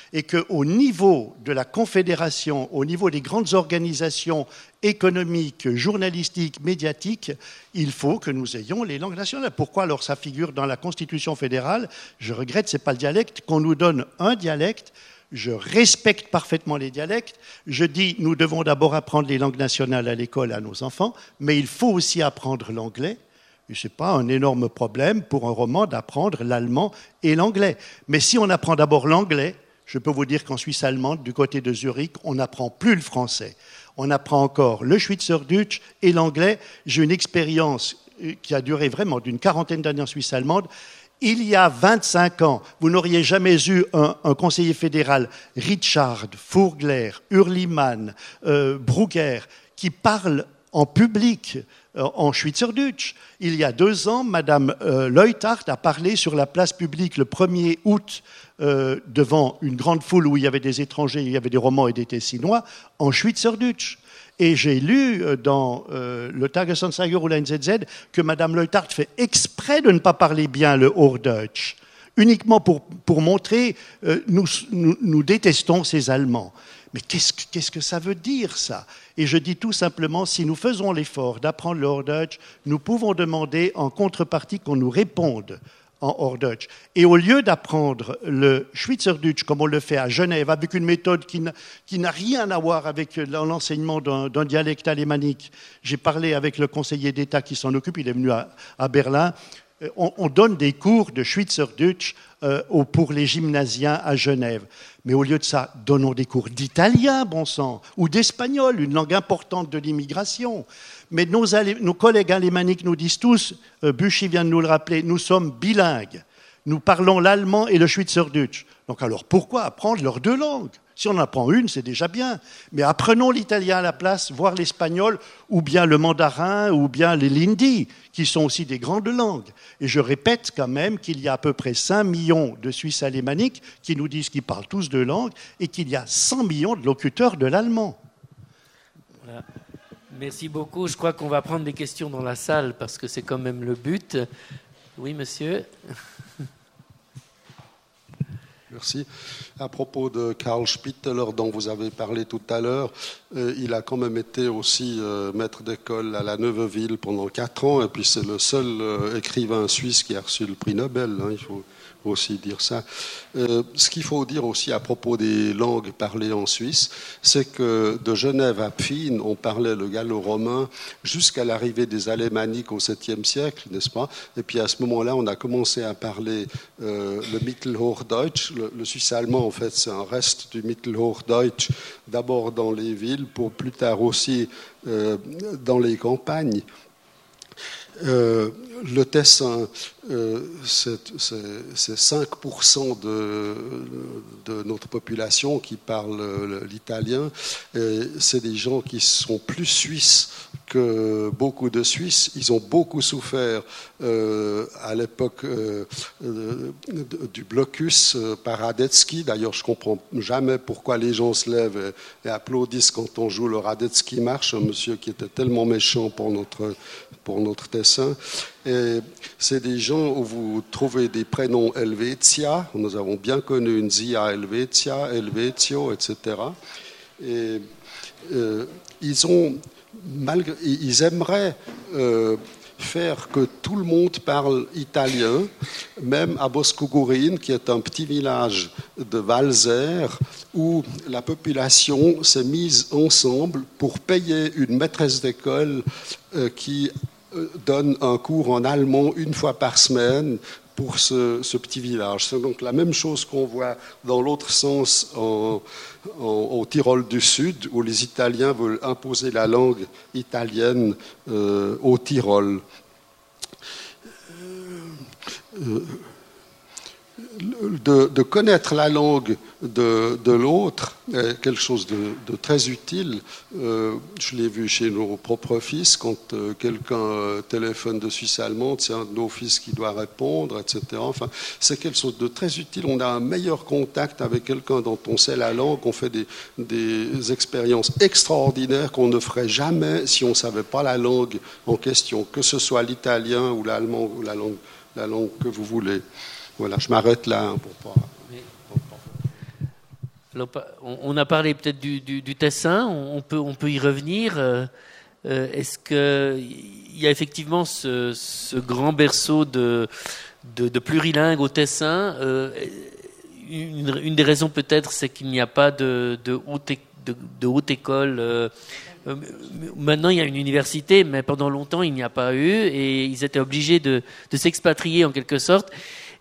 et qu'au niveau de la Confédération, au niveau des grandes organisations économiques, journalistiques, médiatiques, il faut que nous ayons les langues nationales. Pourquoi alors ça figure dans la Constitution fédérale? Je regrette, ce n'est pas le dialecte, qu'on nous donne un dialecte. Je respecte parfaitement les dialectes. Je dis, nous devons d'abord apprendre les langues nationales à l'école à nos enfants, mais il faut aussi apprendre l'anglais. Et ce n'est pas un énorme problème pour un roman d'apprendre l'allemand et l'anglais. Mais si on apprend d'abord l'anglais, je peux vous dire qu'en Suisse allemande, du côté de Zurich, on n'apprend plus le français. On apprend encore le Schweizerdeutsch et l'anglais. J'ai une expérience qui a duré vraiment d'une quarantaine d'années en Suisse allemande. Il y a vingt-cinq ans, vous n'auriez jamais eu un, un conseiller fédéral, Richard, Furgler, Hurlimann, euh, Brugger, qui parle en public euh, en Schweizerdeutsch. Il y a deux ans, Madame euh, Leuthard a parlé sur la place publique le premier août euh, devant une grande foule où il y avait des étrangers, il y avait des Romands et des Tessinois, en Schweizerdeutsch. Et j'ai lu dans euh, le Tagesanzeiger ou la N Z Z que Mme Leuthard fait exprès de ne pas parler bien le Hochdeutsch, uniquement pour, pour montrer euh, nous, nous, nous détestons ces Allemands. Mais qu'est-ce que, qu'est-ce que ça veut dire, ça? Et je dis tout simplement, si nous faisons l'effort d'apprendre le Hochdeutsch, nous pouvons demander en contrepartie qu'on nous réponde en Hochdeutsch. Et au lieu d'apprendre le Schweizerdeutsch, comme on le fait à Genève, avec une méthode qui n'a, qui n'a rien à voir avec l'enseignement d'un, d'un dialecte alémanique, j'ai parlé avec le conseiller d'État qui s'en occupe, il est venu à, à Berlin, on, on donne des cours de Schweizerdeutsch euh, pour les gymnasiens à Genève. Mais au lieu de ça, donnons des cours d'italien, bon sang, ou d'espagnol, une langue importante de l'immigration. Mais nos, nos collègues alémaniques nous disent tous, euh, Buchy vient de nous le rappeler, nous sommes bilingues. Nous parlons l'allemand et le Schweizerdeutsch. Donc alors pourquoi apprendre leurs deux langues? Si on en apprend une, c'est déjà bien. Mais apprenons l'italien à la place, voire l'espagnol, ou bien le mandarin, ou bien les l'hindi, qui sont aussi des grandes langues. Et je répète quand même qu'il y a à peu près cinq millions de Suisses alémaniques qui nous disent qu'ils parlent tous deux langues, et qu'il y a cent millions de locuteurs de l'allemand.
Voilà. Merci beaucoup. Je crois qu'on va prendre des questions dans la salle, parce que c'est quand même le but. Oui, monsieur.
Merci. À propos de Karl Spitteler, dont vous avez parlé tout à l'heure, euh, il a quand même été aussi euh, maître d'école à la Neuveville pendant quatre ans, et puis c'est le seul euh, écrivain suisse qui a reçu le prix Nobel, hein, il faut aussi dire ça. Euh, ce qu'il faut dire aussi à propos des langues parlées en Suisse, c'est que de Genève à Pfinn, on parlait le gallo-romain jusqu'à l'arrivée des alémaniques au septième siècle, n'est-ce pas? Et puis à ce moment-là, on a commencé à parler euh, le Mittelhochdeutsch. Le, le suisse allemand, en fait, c'est un reste du Mittelhochdeutsch, d'abord dans les villes, pour plus tard aussi euh, dans les campagnes. Euh, le Tessin, euh, c'est, c'est, c'est cinq pour cent de, de notre population qui parle l'italien. Et c'est des gens qui sont plus suisses que beaucoup de Suisses. Ils ont beaucoup souffert euh, à l'époque euh, euh, du blocus euh, par Radetzky. D'ailleurs, je ne comprends jamais pourquoi les gens se lèvent et, et applaudissent quand on joue le Radetzky March, un monsieur qui était tellement méchant pour notre, pour notre Tessin. Et c'est des gens où vous trouvez des prénoms Helvetia. Nous avons bien connu une Zia Helvetia, Helvetio, et cetera. Et euh, ils ont... Malgré, ils aimeraient euh, faire que tout le monde parle italien, même à Boscogurin, qui est un petit village de Valzer, où la population s'est mise ensemble pour payer une maîtresse d'école euh, qui euh, donne un cours en allemand une fois par semaine pour ce, ce petit village. C'est donc la même chose qu'on voit dans l'autre sens en, en, au Tyrol du Sud, où les Italiens veulent imposer la langue italienne euh, au Tyrol. Euh, de, de connaître la langue de, de l'autre est quelque chose de, de très utile. Euh, je l'ai vu chez nos propres fils, quand euh, quelqu'un euh, téléphone de Suisse allemande, c'est un de nos fils qui doit répondre, et cetera. Enfin, c'est quelque chose de très utile. On a un meilleur contact avec quelqu'un dont on sait la langue, on fait des, des expériences extraordinaires qu'on ne ferait jamais si on ne savait pas la langue en question, que ce soit l'italien ou l'allemand ou la langue, la langue que vous voulez. Voilà, je m'arrête là. Pour pas...
Alors, on a parlé peut-être du, du, du Tessin, on peut, on peut y revenir. Euh, est-ce qu'il y a effectivement ce, ce grand berceau de, de, de plurilingue au Tessin? euh, une, une des raisons peut-être, c'est qu'il n'y a pas de, de, haute, de, de haute école. Euh, maintenant, il y a une université, mais pendant longtemps, il n'y a pas eu, et ils étaient obligés de, de s'expatrier en quelque sorte.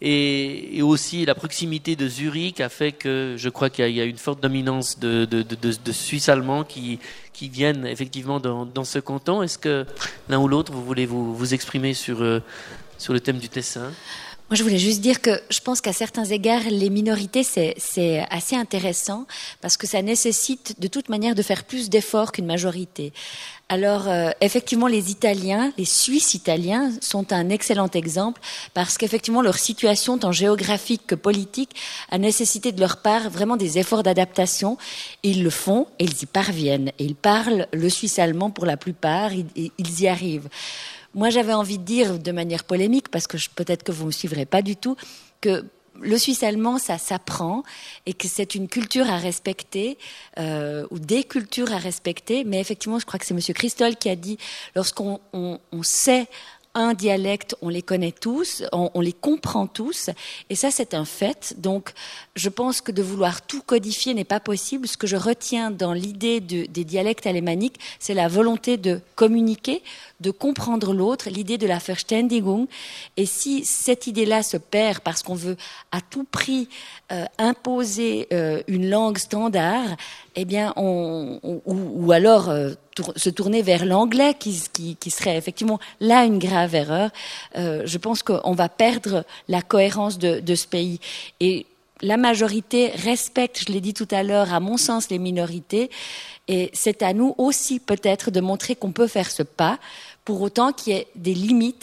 Et, et aussi la proximité de Zurich a fait que je crois qu'il y a, il y a une forte dominance de, de, de, de, de Suisses allemands qui, qui viennent effectivement dans, dans ce canton. Est-ce que l'un ou l'autre, vous voulez vous, vous exprimer sur, euh, sur le thème du Tessin?
Moi, je voulais juste dire que je pense qu'à certains égards, les minorités, c'est, c'est assez intéressant parce que ça nécessite de toute manière de faire plus d'efforts qu'une majorité. Alors, euh, effectivement, les Italiens, les Suisses italiens sont un excellent exemple parce qu'effectivement, leur situation, tant géographique que politique, a nécessité de leur part vraiment des efforts d'adaptation. Et ils le font et ils y parviennent. Et ils parlent le suisse-allemand pour la plupart, ils, ils y arrivent. Moi, j'avais envie de dire de manière polémique, parce que je, peut-être que vous ne me suivrez pas du tout, que le suisse-allemand, ça s'apprend et que c'est une culture à respecter, euh, ou des cultures à respecter. Mais effectivement, je crois que c'est M. Christol qui a dit, lorsqu'on on, on sait un dialecte, on les connaît tous, on, on les comprend tous, et ça c'est un fait. Donc je pense que de vouloir tout codifier n'est pas possible. Ce que je retiens dans l'idée de, des dialectes alémaniques, c'est la volonté de communiquer, de comprendre l'autre, l'idée de la Verständigung. Et si cette idée-là se perd parce qu'on veut à tout prix euh, imposer euh, une langue standard, eh bien, on, on, ou, ou alors euh, tour, se tourner vers l'anglais, qui, qui, qui serait effectivement là une grave erreur. Euh, je pense qu'on va perdre la cohérence de, de ce pays. Et la majorité respecte, je l'ai dit tout à l'heure, à mon sens, les minorités. Et c'est à nous aussi peut-être de montrer qu'on peut faire ce pas, pour autant qu'il y ait des limites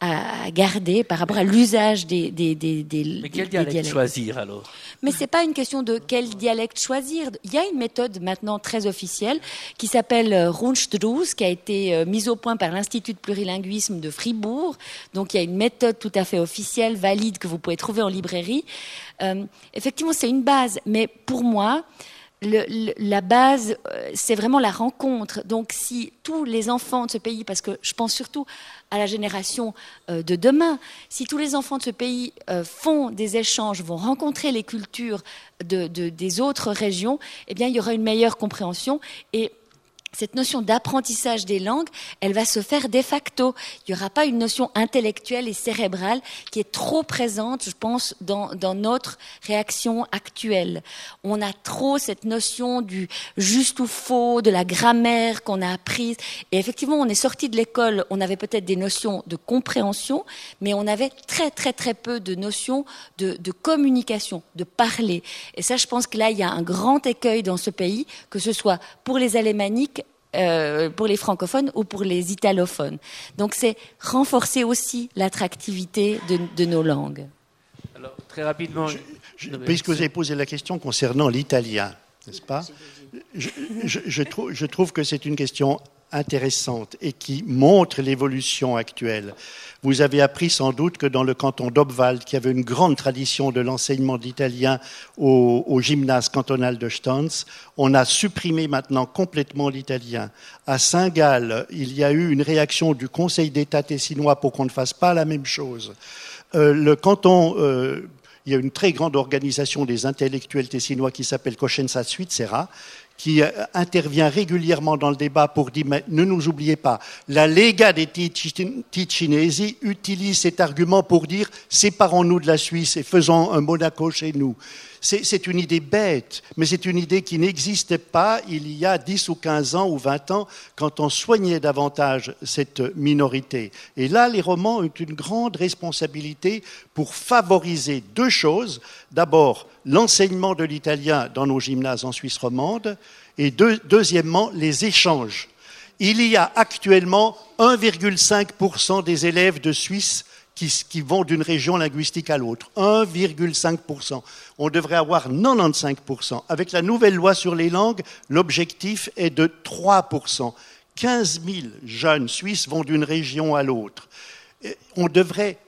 à garder par rapport à l'usage des, des, des, des
Mais quel
des
dialecte
dialectes.
choisir alors?
Mais c'est pas une question de quel dialecte choisir. Il y a une méthode maintenant très officielle qui s'appelle Rundstruz, qui a été mise au point par l'Institut de plurilinguisme de Fribourg. Donc il y a une méthode tout à fait officielle, valide, que vous pouvez trouver en librairie. Euh, effectivement, c'est une base, mais pour moi, Le, le, la base, c'est vraiment la rencontre. Donc, si tous les enfants de ce pays, parce que je pense surtout à la génération euh, de demain, si tous les enfants de ce pays euh, font des échanges, vont rencontrer les cultures de, de, des autres régions, eh bien, il y aura une meilleure compréhension. Et cette notion d'apprentissage des langues, elle va se faire de facto. Il n'y aura pas une notion intellectuelle et cérébrale qui est trop présente, je pense, dans, dans notre réaction actuelle. On a trop cette notion du juste ou faux, de la grammaire qu'on a apprise. Et effectivement, on est sorti de l'école, on avait peut-être des notions de compréhension, mais on avait très, très, très peu de notions de, de communication, de parler. Et ça, je pense que là, il y a un grand écueil dans ce pays, que ce soit pour les alémaniques, Euh, pour les francophones ou pour les italophones. Donc c'est renforcer aussi l'attractivité de, de nos langues.
Alors, très rapidement...
Je, je, puisque vous avez posé la question concernant l'italien, n'est-ce pas? je, je, je, trouve, je trouve que c'est une question intéressante et qui montre l'évolution actuelle. Vous avez appris sans doute que dans le canton d'Obwald, qui avait une grande tradition de l'enseignement de l'italien au, au gymnase cantonal de Stans, on a supprimé maintenant complètement l'italien. À Saint-Gall, il y a eu une réaction du Conseil d'État tessinois pour qu'on ne fasse pas la même chose. Euh, le canton... Euh, il y a une très grande organisation des intellectuels tessinois qui s'appelle Coscienza Svizzera, qui intervient régulièrement dans le débat pour dire mais ne nous oubliez pas, la Lega dei Ticinesi utilise cet argument pour dire séparons-nous de la Suisse et faisons un Monaco chez nous. C'est, c'est une idée bête, mais c'est une idée qui n'existait pas il y a dix ou quinze ans ou vingt ans quand on soignait davantage cette minorité. Et là, les romans ont une grande responsabilité pour favoriser deux choses. D'abord, l'enseignement de l'italien dans nos gymnases en Suisse romande et deux, deuxièmement, les échanges. Il y a actuellement un virgule cinq pour cent des élèves de Suisse qui, qui vont d'une région linguistique à l'autre. un virgule cinq pour cent. On devrait avoir quatre-vingt-quinze pour cent. Avec la nouvelle loi sur les langues, l'objectif est de trois pour cent. quinze mille jeunes Suisses vont d'une région à l'autre. On devrait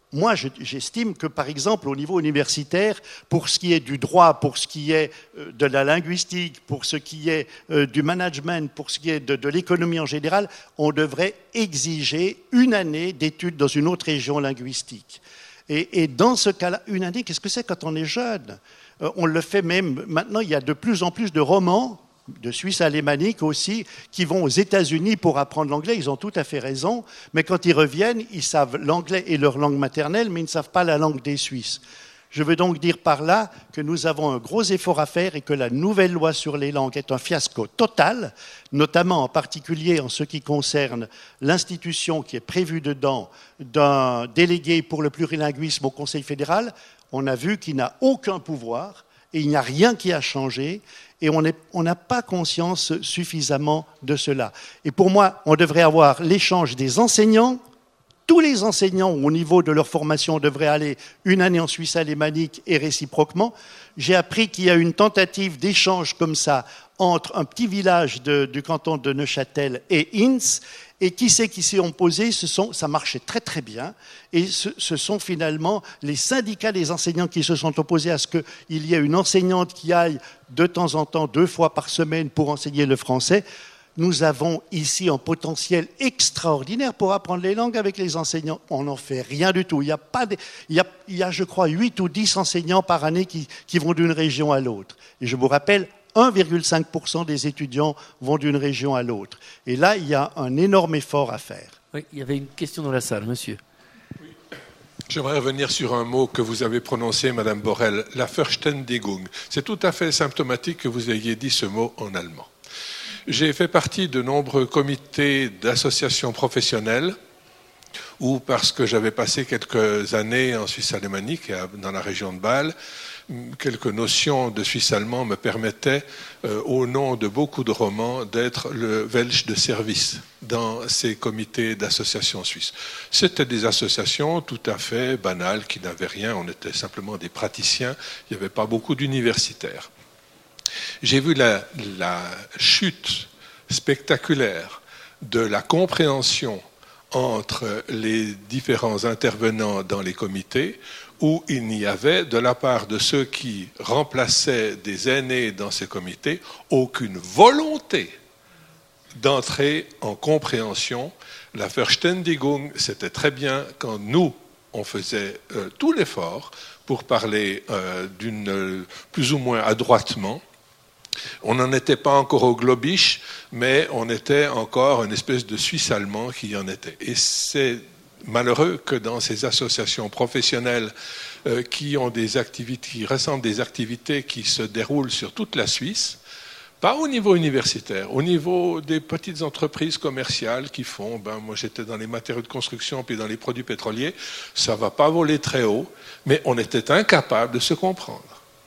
moi, je, j'estime que, par exemple, au niveau universitaire, pour ce qui est du droit, pour ce qui est de la linguistique, pour ce qui est du management, pour ce qui est de, de l'économie en général, on devrait exiger une année d'études dans une autre région linguistique. Et, et dans ce cas-là, une année, qu'est-ce que c'est quand on est jeune ? euh, On le fait même, maintenant, il y a de plus en plus de romans, de Suisse alémanique aussi, qui vont aux États-Unis pour apprendre l'anglais. Ils ont tout à fait raison, mais quand ils reviennent, ils savent l'anglais et leur langue maternelle, mais ils ne savent pas la langue des Suisses. Je veux donc dire par là que nous avons un gros effort à faire et que la nouvelle loi sur les langues est un fiasco total, notamment en particulier en ce qui concerne l'institution qui est prévue dedans d'un délégué pour le plurilinguisme au Conseil fédéral. On a vu qu'il n'a aucun pouvoir et il n'y a rien qui a changé. Et on n'a pas conscience suffisamment de cela. Et pour moi, on devrait avoir l'échange des enseignants. Tous les enseignants, au niveau de leur formation, devraient aller une année en Suisse alémanique et réciproquement. J'ai appris qu'il y a une tentative d'échange comme ça entre un petit village de, du canton de Neuchâtel et Inns. Et qui c'est qui s'y ont opposé ? Ce sont, ça marchait très très bien. Et ce, ce sont finalement les syndicats des enseignants qui se sont opposés à ce qu'il y ait une enseignante qui aille de temps en temps, deux fois par semaine, pour enseigner le français. Nous avons ici un potentiel extraordinaire pour apprendre les langues avec les enseignants. On n'en fait rien du tout. Il y a, pas de, il y a, il y a je crois, huit ou dix enseignants par année qui, qui vont d'une région à l'autre. Et je vous rappelle, un virgule cinq pour cent des étudiants vont d'une région à l'autre. Et là, il y a un énorme effort à faire.
Oui, il y avait une question dans la salle, monsieur.
Oui. J'aimerais revenir sur un mot que vous avez prononcé, Madame Borrell, la Verständigung. C'est tout à fait symptomatique que vous ayez dit ce mot en allemand. J'ai fait partie de nombreux comités d'associations professionnelles où, parce que j'avais passé quelques années en Suisse alémanique, dans la région de Bâle, quelques notions de suisse allemand me permettaient, euh, au nom de beaucoup de romans, d'être le Welsch de service dans ces comités d'associations suisses. C'était des associations tout à fait banales, qui n'avaient rien, on était simplement des praticiens, il n'y avait pas beaucoup d'universitaires. J'ai vu la, la chute spectaculaire de la compréhension entre les différents intervenants dans les comités, où il n'y avait, de la part de ceux qui remplaçaient des aînés dans ces comités, aucune volonté d'entrer en compréhension. La Verständigung, c'était très bien quand nous, on faisait euh, tout l'effort pour parler euh, d'une, euh, plus ou moins adroitement. On n'en était pas encore au globish, mais on était encore une espèce de Suisse allemand qui en était. Et c'est malheureux que dans ces associations professionnelles euh, qui ont des activités, qui ressemblent des activités qui se déroulent sur toute la Suisse, pas au niveau universitaire, au niveau des petites entreprises commerciales qui font, ben moi j'étais dans les matériaux de construction puis dans les produits pétroliers, ça va pas voler très haut, mais on était incapable de se comprendre.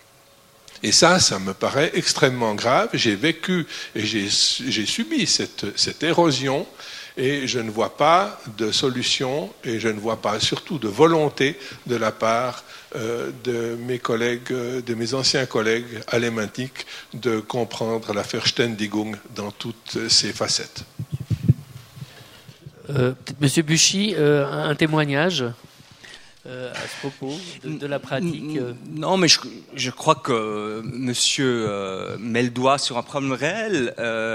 Et ça, ça me paraît extrêmement grave. J'ai vécu et j'ai, j'ai subi cette, cette érosion et je ne vois pas de solution et je ne vois pas surtout de volonté de la part euh, de mes collègues, de mes anciens collègues alématiques de comprendre la Verständigung dans toutes ses facettes.
Euh, Monsieur Buchy, euh, un témoignage Euh, à ce propos de, de la pratique euh...
Non, mais je, je crois que monsieur euh, met le doigt sur un problème réel. Euh,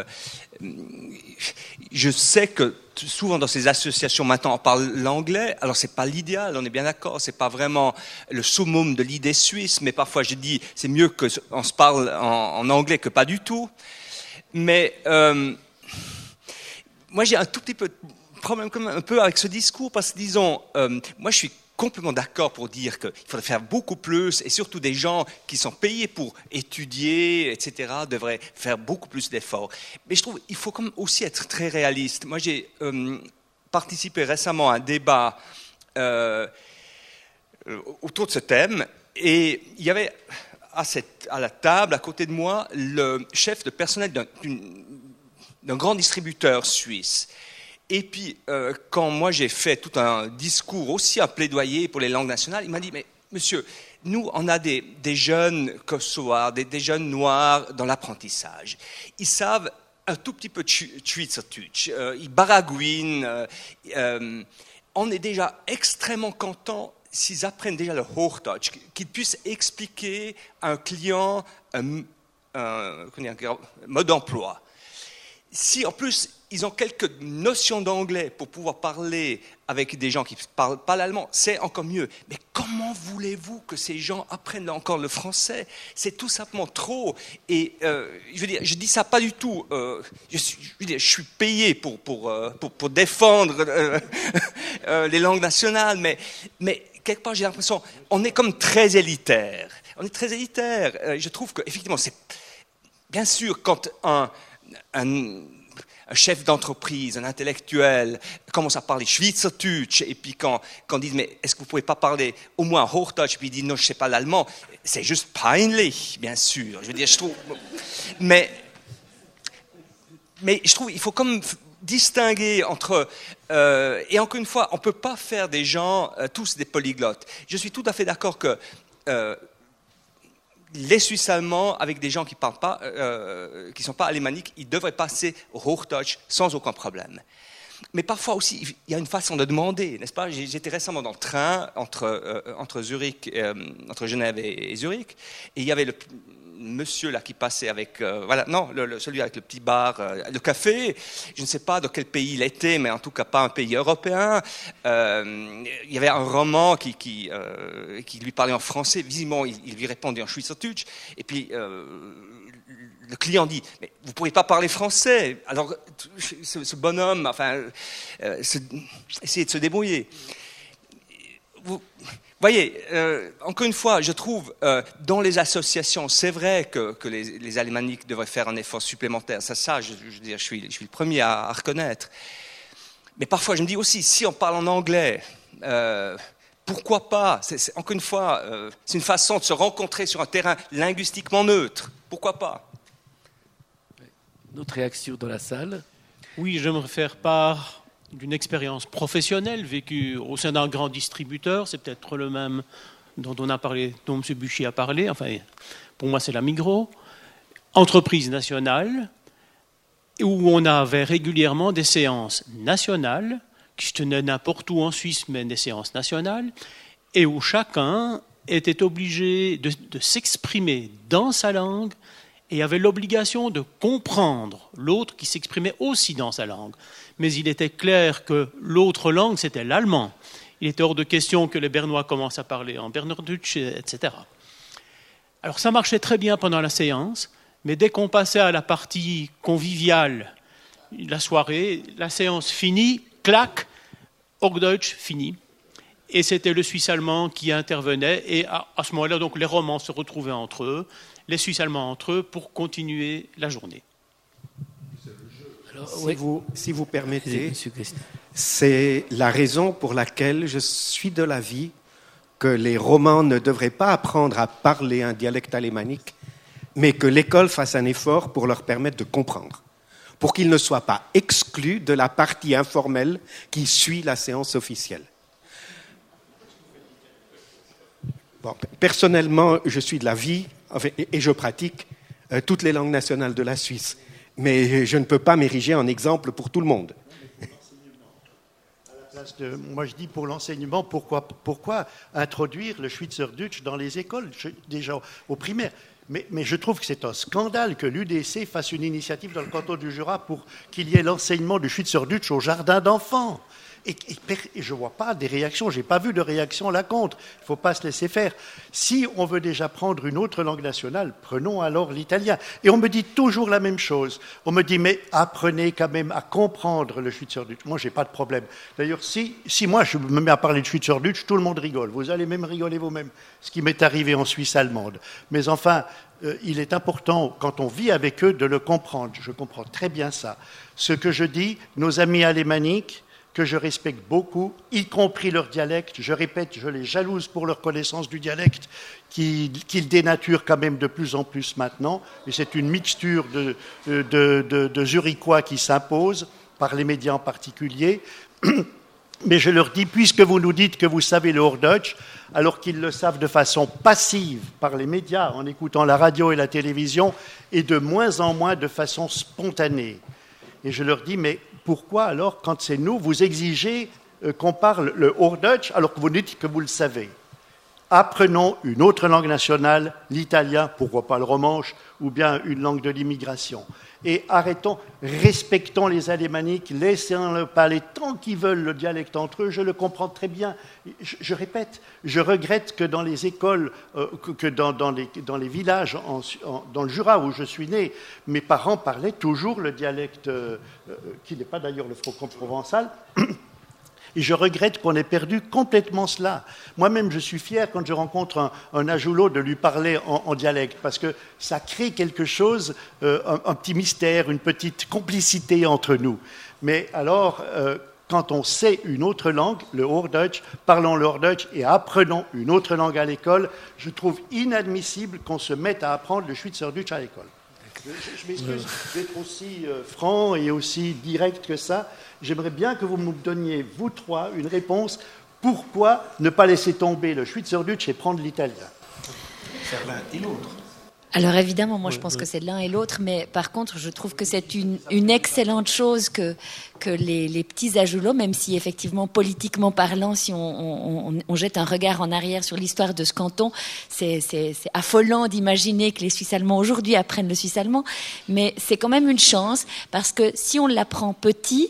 je sais que souvent dans ces associations, maintenant on parle l'anglais, alors c'est pas l'idéal, on est bien d'accord, c'est pas vraiment le summum de l'idée suisse, mais parfois je dis c'est mieux qu'on se parle en, en anglais que pas du tout. Mais euh, moi j'ai un tout petit peu de problème un peu avec ce discours, parce que disons, euh, moi je suis complètement d'accord pour dire qu'il faudrait faire beaucoup plus, et surtout des gens qui sont payés pour étudier, et cetera, devraient faire beaucoup plus d'efforts. Mais je trouve qu'il faut quand même aussi être très réaliste. Moi, j'ai euh, participé récemment à un débat euh, autour de ce thème, et il y avait à, cette, à la table, à côté de moi, le chef de personnel d'un, d'un grand distributeur suisse. Et puis, euh, quand moi j'ai fait tout un discours, aussi un plaidoyer pour les langues nationales, il m'a dit, mais monsieur, nous, on a des, des jeunes kosoars, des, des jeunes noirs dans l'apprentissage. Ils savent un tout petit peu de Schweizerdeutsch, euh, ils baragouinent, euh, euh, on est déjà extrêmement content s'ils apprennent déjà le Hochdeutsch, qu'ils puissent expliquer à un client un, un, un mode d'emploi. Si en plus ils ont quelques notions d'anglais pour pouvoir parler avec des gens qui ne parlent pas l'allemand, c'est encore mieux. Mais comment voulez-vous que ces gens apprennent encore le français? C'est tout simplement trop. Et euh, je veux dire, je dis ça pas du tout. Euh, je, suis, je, veux dire, je suis payé pour pour euh, pour, pour défendre euh, euh, les langues nationales, mais mais quelque part j'ai l'impression on est comme très élitaire. On est très élitaire. Euh, je trouve que effectivement c'est bien sûr quand un un un chef d'entreprise, un intellectuel, commence à parler Schweizerdeutsch, et puis quand, quand ils disent, mais est-ce que vous ne pouvez pas parler au moins Hochdeutsch, et puis il dit, non, je ne sais pas l'allemand, c'est juste peinlich, bien sûr. Je veux dire, je trouve... Mais, mais je trouve qu'il faut comme distinguer entre... Euh, et encore une fois, on ne peut pas faire des gens euh, tous des polyglottes. Je suis tout à fait d'accord que... Euh, les Suisses allemands, avec des gens qui parlent pas, euh, qui sont pas alémaniques, ils devraient passer au Hochdeutsch sans aucun problème. Mais parfois aussi, il y a une façon de demander, n'est-ce pas? J'étais récemment dans le train entre, euh, entre, Zurich, euh, entre Genève et, et Zurich, et il y avait le monsieur là qui passait avec, euh, voilà, non, le, le, celui avec le petit bar, euh, le café. Je ne sais pas de quel pays il était, mais en tout cas pas un pays européen. Euh, il y avait un roman qui, qui, euh, qui lui parlait en français. Visiblement, il, il lui répondait en Schweizerdeutsch. Et puis euh, le client dit, mais vous ne pourriez pas parler français. Alors ce, ce bonhomme, enfin, euh, se, essayez de se débrouiller. Vous voyez, euh, encore une fois, je trouve, euh, dans les associations, c'est vrai que, que les, les alémaniques devraient faire un effort supplémentaire. Ça, ça je, je, veux dire, je, suis, je suis le premier à, à reconnaître. Mais parfois, je me dis aussi, si on parle en anglais, euh, pourquoi pas? c'est, c'est, Encore une fois, euh, c'est une façon de se rencontrer sur un terrain linguistiquement neutre. Pourquoi pas?
Notre réaction dans la salle?
Oui, j'aimerais faire part d'une expérience professionnelle vécue au sein d'un grand distributeur. C'est peut-être le même dont on a parlé, dont M. Buchy a parlé. Enfin, pour moi, c'est la Migros. Entreprise nationale, où on avait régulièrement des séances nationales, qui se tenaient n'importe où en Suisse, mais des séances nationales, et où chacun était obligé de, de s'exprimer dans sa langue et avait l'obligation de comprendre l'autre qui s'exprimait aussi dans sa langue. Mais il était clair que l'autre langue, c'était l'allemand. Il était hors de question que les Bernois commencent à parler en Bernardutsch, et cetera. Alors ça marchait très bien pendant la séance, mais dès qu'on passait à la partie conviviale, la soirée, la séance finie, clac, Hochdeutsch fini. Et c'était le Suisse allemand qui intervenait, et à, à ce moment-là, donc, les Romans se retrouvaient entre eux, les Suisses allemands entre eux, pour continuer la journée.
Alors, si, oui. vous, si vous permettez, c'est la raison pour laquelle je suis de l'avis que les Romans ne devraient pas apprendre à parler un dialecte alémanique, mais que l'école fasse un effort pour leur permettre de comprendre, pour qu'ils ne soient pas exclus de la partie informelle qui suit la séance officielle. Bon, personnellement, je suis de l'avis, enfin, et je pratique euh, toutes les langues nationales de la Suisse, mais je ne peux pas m'ériger en exemple pour tout le monde.
De, moi, je dis pour l'enseignement, pourquoi, pourquoi introduire le Schweizerdeutsch dans les écoles, déjà au primaire? Mais, mais je trouve que c'est un scandale que l'U D C fasse une initiative dans le canton du Jura pour qu'il y ait l'enseignement du Schweizerdeutsch au jardin d'enfants. Et, et, et je ne vois pas des réactions, je n'ai pas vu de réaction là contre. Il ne faut pas se laisser faire. Si on veut déjà prendre une autre langue nationale, prenons alors l'italien. Et on me dit toujours la même chose. On me dit, mais apprenez quand même à comprendre le Schweizerdeutsch. Moi, je n'ai pas de problème. D'ailleurs, si, si moi je me mets à parler de Schweizerdeutsch, tout le monde rigole. Vous allez même rigoler vous-même, ce qui m'est arrivé en Suisse allemande. Mais enfin, euh, il est important, quand on vit avec eux, de le comprendre. Je comprends très bien ça. Ce que je dis, nos amis alémaniques, que je respecte beaucoup, y compris leur dialecte. Je répète, je les jalouse pour leur connaissance du dialecte, qu'ils qu'ils dénaturent quand même de plus en plus maintenant. Et c'est une mixture de, de, de, de zurichois qui s'impose, par les médias en particulier. Mais je leur dis, puisque vous nous dites que vous savez le Hochdeutsch, alors qu'ils le savent de façon passive par les médias, en écoutant la radio et la télévision, et de moins en moins de façon spontanée. Et je leur dis, mais pourquoi alors, quand c'est nous, vous exigez euh, qu'on parle le Hochdeutsch alors que vous dites que vous le savez. Apprenons une autre langue nationale, l'italien, pourquoi pas le romanche, ou bien une langue de l'immigration. Et arrêtons, respectons les alémaniques, laissons-le parler tant qu'ils veulent le dialecte entre eux, je le comprends très bien. Je, je répète, je regrette que dans les écoles, euh, que, que dans, dans, les, dans les villages, en, en, dans le Jura où je suis né, mes parents parlaient toujours le dialecte, euh, qui n'est pas d'ailleurs le franco-provençal. Et je regrette qu'on ait perdu complètement cela. Moi-même, je suis fier, quand je rencontre un, un Ajoulot, de lui parler en, en dialecte, parce que ça crée quelque chose, euh, un, un petit mystère, une petite complicité entre nous. Mais alors, euh, quand on sait une autre langue, le Hochdeutsch, parlons le Hochdeutsch et apprenons une autre langue à l'école, je trouve inadmissible qu'on se mette à apprendre le Schweizerdeutsch à l'école. Je, je m'excuse d'être aussi euh, franc et aussi direct que ça. J'aimerais bien que vous me donniez, vous trois, une réponse. Pourquoi ne pas laisser tomber le Schweizerdeutsch et prendre l'italien?
Faire l'un et l'autre.
Alors évidemment, moi je pense que c'est l'un et l'autre, mais par contre je trouve que c'est une, une excellente chose que, que les, les petits Ajoulot, même si effectivement politiquement parlant, si on, on, on, on jette un regard en arrière sur l'histoire de ce canton, c'est, c'est, c'est affolant d'imaginer que les Suisses allemands aujourd'hui apprennent le suisse allemand, mais c'est quand même une chance parce que si on l'apprend petit,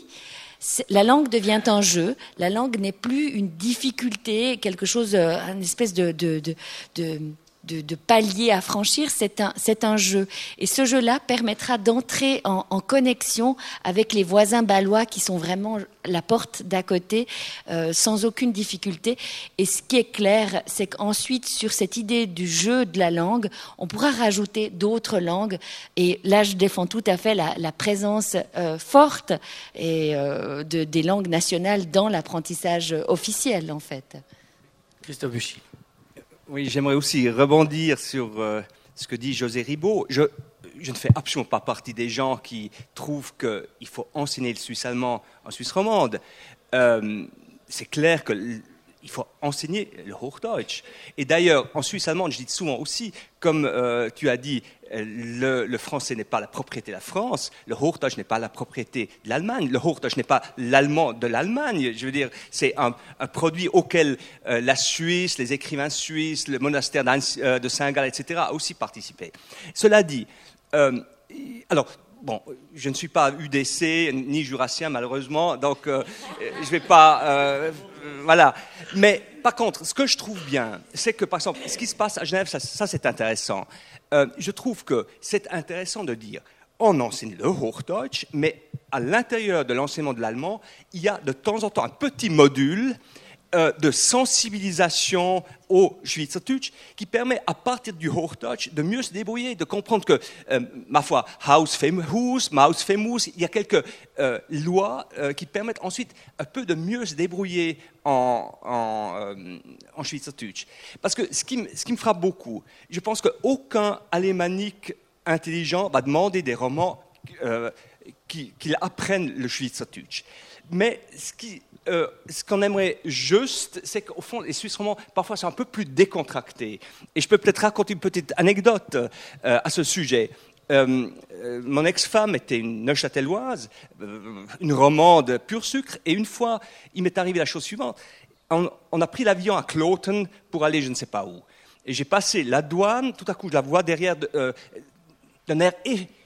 la langue devient un jeu, la langue n'est plus une difficulté, quelque chose, une espèce de... de, de, de De, de palier à franchir, c'est un, c'est un jeu. Et ce jeu-là permettra d'entrer en, en connexion avec les voisins balois qui sont vraiment la porte d'à côté, euh, sans aucune difficulté. Et ce qui est clair, c'est qu'ensuite, sur cette idée du jeu de la langue, on pourra rajouter d'autres langues. Et là, je défends tout à fait la, la présence euh, forte et, euh, de, des langues nationales dans l'apprentissage officiel, en fait.
Christophe Buchy.
Oui, j'aimerais aussi rebondir sur euh, ce que dit José Ribaud. Je, je ne fais absolument pas partie des gens qui trouvent qu'il faut enseigner le suisse allemand en Suisse romande. Euh, c'est clair qu'il faut enseigner le Hochdeutsch. Et d'ailleurs, en Suisse allemande, je dis souvent aussi, comme euh, tu as dit, le, le français n'est pas la propriété de la France, le Hochdeutsch n'est pas la propriété de l'Allemagne, le Hochdeutsch n'est pas l'allemand de l'Allemagne. Je veux dire, c'est un, un produit auquel euh, la Suisse, les écrivains suisses, le monastère euh, de Saint-Gall, et cetera, a aussi participé. Cela dit, euh, alors, bon, je ne suis pas U D C ni jurassien, malheureusement, donc euh, je ne vais pas... Euh, voilà. Mais par contre, ce que je trouve bien, c'est que, par exemple, ce qui se passe à Genève, ça, ça c'est intéressant. Euh, je trouve que c'est intéressant de dire on enseigne le Hochdeutsch, mais à l'intérieur de l'enseignement de l'allemand, il y a de temps en temps un petit module euh, de sensibilisation au Schweizerdeutsch qui permet, à partir du Hochdeutsch, de mieux se débrouiller, de comprendre que, euh, ma foi, Haus fem Hus, Maus fem Mus, il y a quelques euh, lois euh, qui permettent ensuite un peu de mieux se débrouiller en, en, euh, en Schweizerdeutsch. Parce que ce qui, ce qui me frappe beaucoup, je pense qu'aucun alémanique intelligent va demander des romans euh, qui, qui apprennent le Schweizerdeutsch. Mais ce, qui, euh, ce qu'on aimerait juste, c'est qu'au fond, les Suisses romands, parfois, sont un peu plus décontractés. Et je peux peut-être raconter une petite anecdote euh, à ce sujet. Euh, euh, mon ex-femme était une Neuchâteloise, euh, une romande pur sucre, et une fois, il m'est arrivé la chose suivante. On, on a pris l'avion à Kloten pour aller je ne sais pas où. Et j'ai passé la douane, tout à coup, je la vois derrière... De, euh, d'un air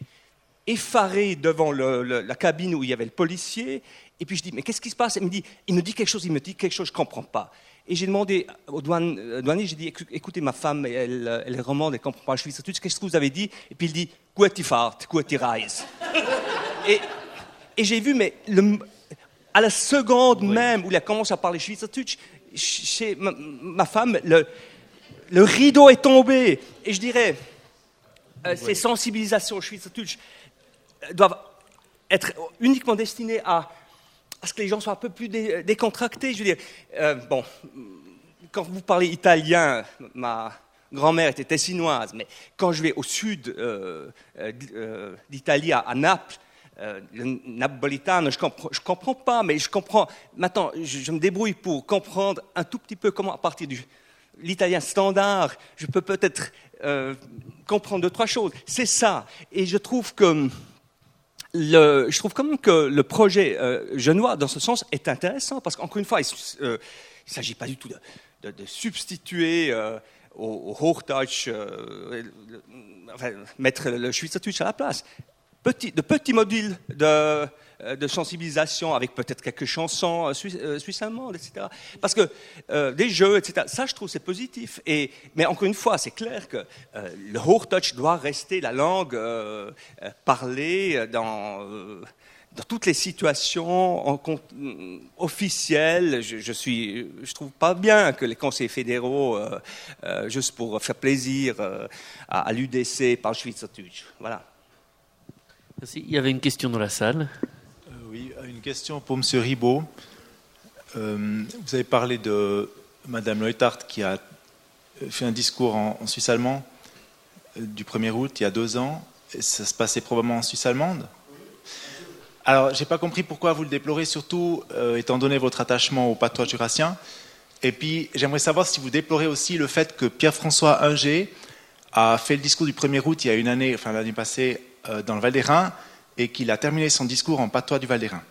effaré devant le, le, la cabine où il y avait le policier. Et puis je dis, mais qu'est-ce qui se passe? Il me dit, il me dit quelque chose, il me dit quelque chose, je ne comprends pas. Et j'ai demandé au douane, douanier, j'ai dit, écoutez, ma femme, elle, elle est romande, elle ne comprend pas, je suis tout, qu'est-ce que vous avez dit? Et puis il dit, Gueti Fahrt, Gueti Reise. Et, et j'ai vu, mais le, à la seconde oui. même où il a commencé à parler Schweizerdeutsch, chez ma, ma femme, le, le rideau est tombé. Et je dirais... Euh, oui. Ces sensibilisations au Schweizerdeutsch doivent être uniquement destinées à, à ce que les gens soient un peu plus dé, décontractés. Je veux dire, euh, bon, quand vous parlez italien, ma grand-mère était tessinoise, mais quand je vais au sud euh, euh, d'Italie, à, à Naples, euh, le napolitano, je ne comprends, je comprends pas, mais je comprends. Maintenant, je, je me débrouille pour comprendre un tout petit peu comment, à partir du l'italien standard, je peux peut-être euh, comprendre deux, trois choses. C'est ça. Et je trouve que le, je trouve quand même que le projet euh, genevois, dans ce sens, est intéressant, parce qu'encore une fois, il ne euh, s'agit pas du tout de, de, de substituer euh, au, au Hochdeutsch, euh, le, enfin, mettre le Schweizerdeutsch à la place. Petit, de petits modules de, de sensibilisation avec peut-être quelques chansons suisses, euh, suisse allemandes, et cetera. Parce que euh, des jeux, et cetera. Ça, je trouve, c'est positif. Et, mais encore une fois, c'est clair que euh, le Hochdeutsch doit rester la langue euh, euh, parlée dans, euh, dans toutes les situations en, euh, officielles. Je, je suis, je trouve pas bien que les conseils fédéraux, euh, euh, juste pour faire plaisir euh, à, à l'U D C, parlent Schweizerdeutsch. Voilà.
Merci. Il y avait une question dans la salle.
Euh, oui, une question pour M. Ribot. Euh, vous avez parlé de Mme Leuthard qui a fait un discours en, en Suisse allemand euh, du premier août il y a deux ans. Et ça se passait probablement en Suisse allemande. Alors, je n'ai pas compris pourquoi vous le déplorez, surtout euh, étant donné votre attachement au patois jurassien. Et puis, j'aimerais savoir si vous déplorez aussi le fait que Pierre-François Inger a fait le discours du premier août il y a une année, enfin l'année passée, dans le Val-d'Airain, et qu'il a terminé son discours en patois du Val-d'Airain.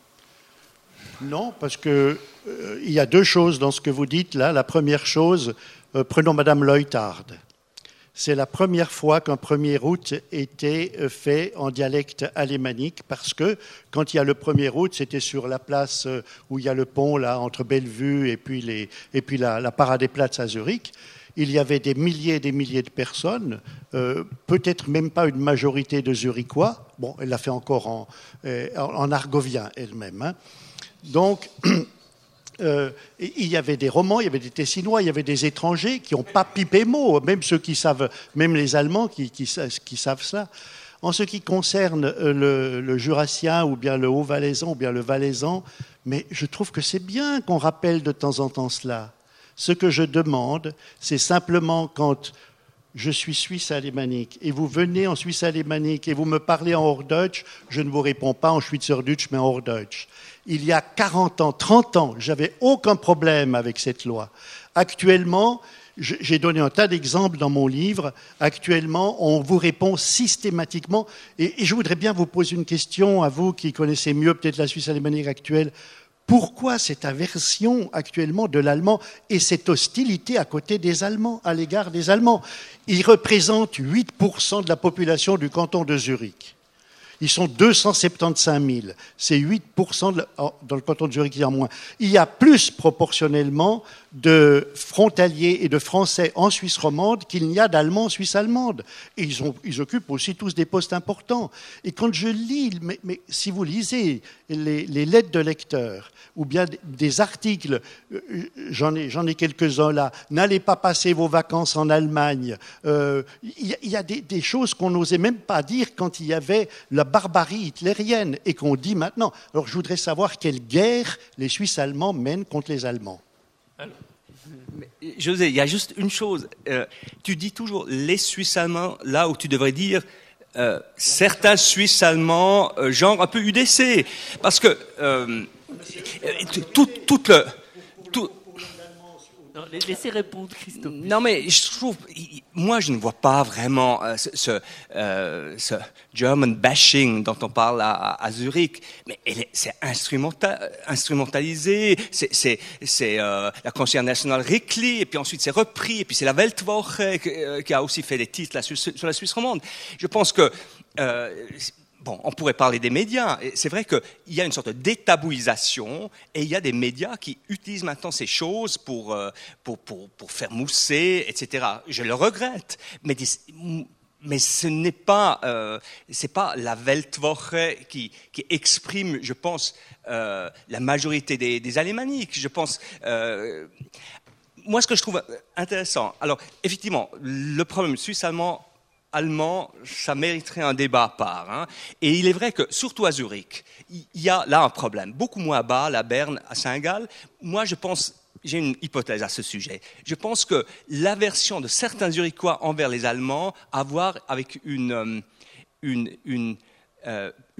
Non, parce qu'il euh, y a deux choses dans ce que vous dites là. La première chose, euh, prenons Madame Leuthard. C'est la première fois qu'un premier août était fait en dialecte alémanique, parce que quand il y a le premier août, c'était sur la place où il y a le pont là, entre Bellevue et puis, les, et puis la, la Paradeplatz à Zurich. Il y avait des milliers et des milliers de personnes, euh, peut-être même pas une majorité de Zurichois. Bon, elle l'a fait encore en, euh, en argovien elle-même. Hein. Donc, euh, il y avait des Romans, il y avait des Tessinois, il y avait des étrangers qui n'ont pas pipé mot, même ceux qui savent, même les Allemands qui, qui, qui savent cela. En ce qui concerne le, le Jurassien ou bien le Haut-Valaisan ou bien le Valaisan, mais je trouve que c'est bien qu'on rappelle de temps en temps cela. Ce que je demande, c'est simplement quand je suis suisse alémanique et vous venez en Suisse alémanique et vous me parlez en Hochdeutsch, je ne vous réponds pas en Schweizerdeutsch mais en Hochdeutsch. Il y a quarante ans, trente ans, j'avais aucun problème avec cette loi. Actuellement, j'ai donné un tas d'exemples dans mon livre. Actuellement, on vous répond systématiquement. Et, et je voudrais bien vous poser une question à vous qui connaissez mieux peut-être la Suisse alémanique actuelle. Pourquoi cette aversion actuellement de l'allemand et cette hostilité à côté des Allemands, à l'égard des Allemands? Ils représentent huit pour cent de la population du canton de Zurich. Ils sont deux cent soixante-quinze mille. C'est huit pour cent de, oh, dans le canton de Zurich, il y a moins. Il y a plus proportionnellement de frontaliers et de Français en Suisse romande qu'il n'y a d'Allemands en Suisse allemande. Et ils, ont, ils occupent aussi tous des postes importants. Et quand je lis, mais, mais si vous lisez les, les lettres de lecteurs ou bien des articles, j'en ai, j'en ai quelques-uns là, n'allez pas passer vos vacances en Allemagne. Euh, il, il y a des, des choses qu'on n'osait même pas dire quand il y avait la barbarie hitlérienne et qu'on dit maintenant. Alors je voudrais savoir quelle guerre les Suisses allemands mènent contre les Allemands.
Alors, mais, José, il y a juste une chose. Euh, tu dis toujours les Suisses allemands là où tu devrais dire euh, certains Suisses allemands, euh, genre un peu U D C. Parce que euh, tout, tout le. Tout,
Non, laissez répondre, Christophe.
Non, mais je trouve, moi, je ne vois pas vraiment euh, ce, ce, euh, ce German bashing dont on parle à, à Zurich. Mais elle est, c'est instrumental, instrumentalisé. C'est, c'est, c'est euh, la conseillère nationale Rickli, et puis ensuite c'est repris, et puis c'est la Weltwoche qui, euh, qui a aussi fait des titres là, sur, sur la Suisse romande. Je pense que euh, bon, on pourrait parler des médias. C'est vrai qu'il y a une sorte de détabouisation et il y a des médias qui utilisent maintenant ces choses pour, pour, pour, pour faire mousser, et cetera. Je le regrette, mais, mais ce n'est pas, euh, c'est pas la Weltwoche qui, qui exprime, je pense, euh, la majorité des, des alémaniques. Je pense... Euh, moi, ce que je trouve intéressant, alors, effectivement, le problème suisse-allemand, allemand, ça mériterait un débat à part. Hein. Et il est vrai que, surtout à Zurich, il y a là un problème. Beaucoup moins à Bâle, à Berne, à Saint-Gall. Moi, je pense, j'ai une hypothèse à ce sujet. Je pense que l'aversion de certains Zurichois envers les Allemands a à voir avec une, une, une, euh,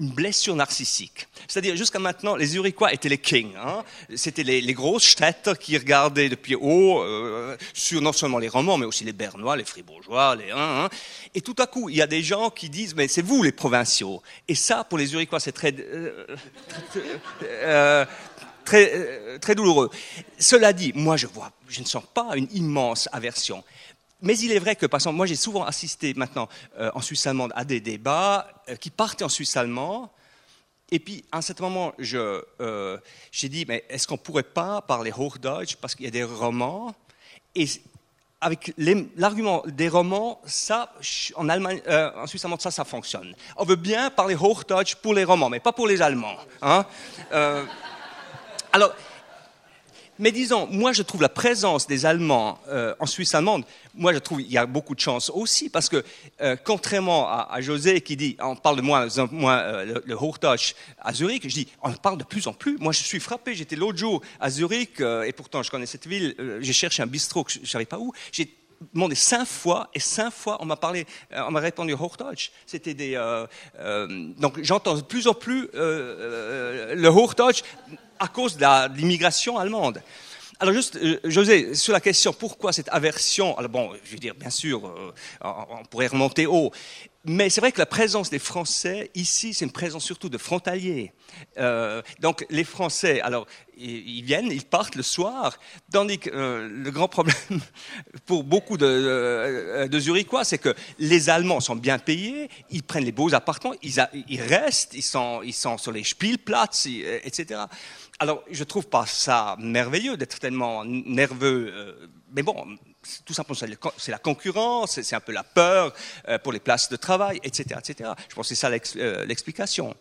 une blessure narcissique. C'est-à-dire, jusqu'à maintenant, les Zurichois étaient les kings. Hein. C'était les, les grosses städter qui regardaient depuis haut euh, sur non seulement les Romans, mais aussi les Bernois, les Fribourgeois, les... Hein, hein. Et tout à coup, il y a des gens qui disent, mais c'est vous les provinciaux. Et ça, pour les Zurichois, c'est très... Euh, très, euh, très, euh, très douloureux. Cela dit, moi, je vois, je ne sens pas une immense aversion. Mais il est vrai que, par exemple, moi j'ai souvent assisté maintenant euh, en Suisse allemande à des débats euh, qui partaient en Suisse allemand. Et puis, à un certain moment, je, euh, j'ai dit, mais est-ce qu'on ne pourrait pas parler Hochdeutsch parce qu'il y a des romans? Et avec les, l'argument des romans, ça, en, Allemagne, euh, en Suisse allemande, ça, ça fonctionne. On veut bien parler Hochdeutsch pour les romans, mais pas pour les Allemands. Hein euh, alors... Mais disons, moi je trouve la présence des Allemands euh, en Suisse allemande, moi je trouve il y a beaucoup de chance aussi, parce que euh, contrairement à, à José qui dit, on parle de moins, moins euh, le, le Hochdeutsch à Zurich, je dis, on parle de plus en plus. Moi je suis frappé, j'étais l'autre jour à Zurich, euh, et pourtant je connais cette ville, euh, j'ai cherché un bistrot que je ne savais pas où, j'ai demandé cinq fois, et cinq fois on m'a parlé, euh, on m'a répondu Hochdeutsch. C'était des... Euh, euh, donc j'entends de plus en plus euh, euh, le Hochdeutsch, à cause de, la, de l'immigration allemande. Alors juste, euh, José, sur la question, pourquoi cette aversion? Alors bon, je veux dire, bien sûr, euh, on, on pourrait remonter haut, mais c'est vrai que la présence des Français, ici, c'est une présence surtout de frontaliers. Euh, donc les Français, alors, ils, ils viennent, ils partent le soir, tandis que euh, le grand problème pour beaucoup de, de, de Zurichois, c'est que les Allemands sont bien payés, ils prennent les beaux appartements, ils, a, ils restent, ils sont, ils sont sur les Spielplatz, et cetera. Alors, je ne trouve pas ça merveilleux d'être tellement nerveux, euh, mais bon, tout simplement, c'est la concurrence, c'est un peu la peur euh, pour les places de travail, et cetera, et cetera. Je pense que c'est ça l'ex, euh, l'explication.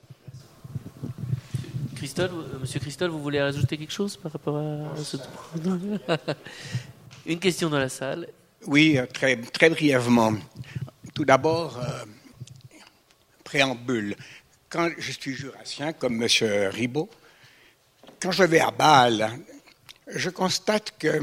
Christol, Monsieur Christol, vous voulez rajouter quelque chose par rapport à ce... Une question dans la salle.
Oui, très, très brièvement. Tout d'abord, euh, préambule. Quand je suis jurassien, comme M. Ribot, quand je vais à Bâle, je constate que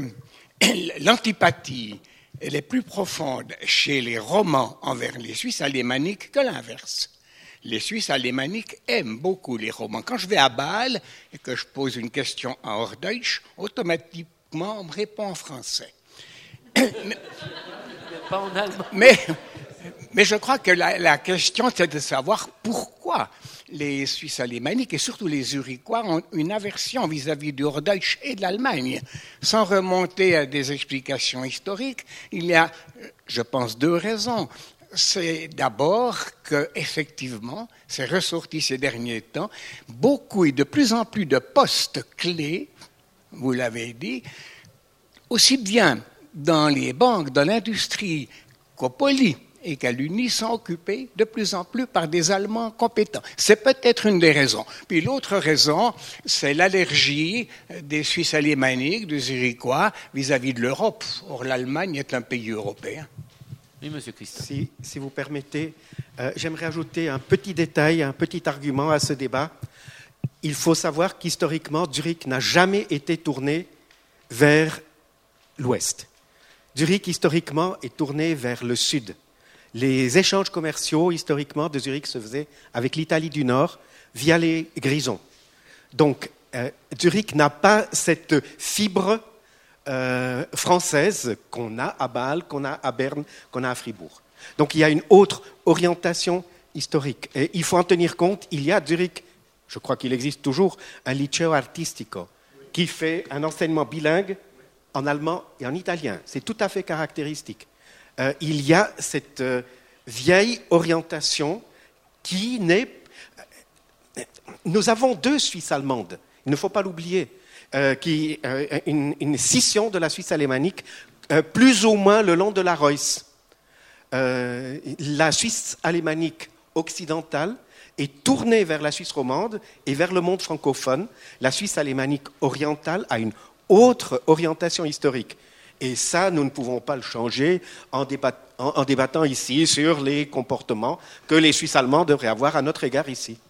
l'antipathie elle est plus profonde chez les Romans envers les Suisses alémaniques que l'inverse. Les Suisses alémaniques aiment beaucoup les Romans. Quand je vais à Bâle et que je pose une question en Hochdeutsch, automatiquement on me répond en français. mais,
Pas en allemand.
Mais, mais je crois que la, la question c'est de savoir pourquoi les Suisses alémaniques et surtout les Zurichois ont une aversion vis-à-vis du Hochdeutsch et de l'Allemagne. Sans remonter à des explications historiques, il y a, je pense, deux raisons. C'est d'abord que, effectivement, c'est ressorti ces derniers temps, beaucoup et de plus en plus de postes clés, vous l'avez dit, aussi bien dans les banques, dans l'industrie qu'au Poly et qu'à l'Uni sont occupés de plus en plus par des Allemands compétents. C'est peut-être une des raisons. Puis l'autre raison, c'est l'allergie des Suisses alémaniques, des Zurichois, vis-à-vis de l'Europe. Or, l'Allemagne est un pays européen.
Oui, Monsieur Christophe.
Si, si vous permettez, euh, j'aimerais ajouter un petit détail, un petit argument à ce débat. Il faut savoir qu'historiquement, Zurich n'a jamais été tourné vers l'ouest. Zurich, historiquement, est tourné vers le sud. Les échanges commerciaux, historiquement, de Zurich se faisaient avec l'Italie du Nord via les Grisons. Donc, euh, Zurich n'a pas cette fibre euh, française qu'on a à Bâle, qu'on a à Berne, qu'on a à Fribourg. Donc, il y a une autre orientation historique. Et il faut en tenir compte. Il y a à Zurich, je crois qu'il existe toujours, un liceo artistico qui fait un enseignement bilingue en allemand et en italien. C'est tout à fait caractéristique. Euh, il y a cette euh, vieille orientation qui n'est... Nous avons deux Suisses allemandes, il ne faut pas l'oublier, euh, qui, euh, une, une scission de la Suisse alémanique, euh, plus ou moins le long de la Reuss. Euh, la Suisse alémanique occidentale est tournée vers la Suisse romande et vers le monde francophone. La Suisse alémanique orientale a une autre orientation historique. Et ça, nous ne pouvons pas le changer en, débat, en, en débattant ici sur les comportements que les Suisses allemands devraient avoir à notre égard ici.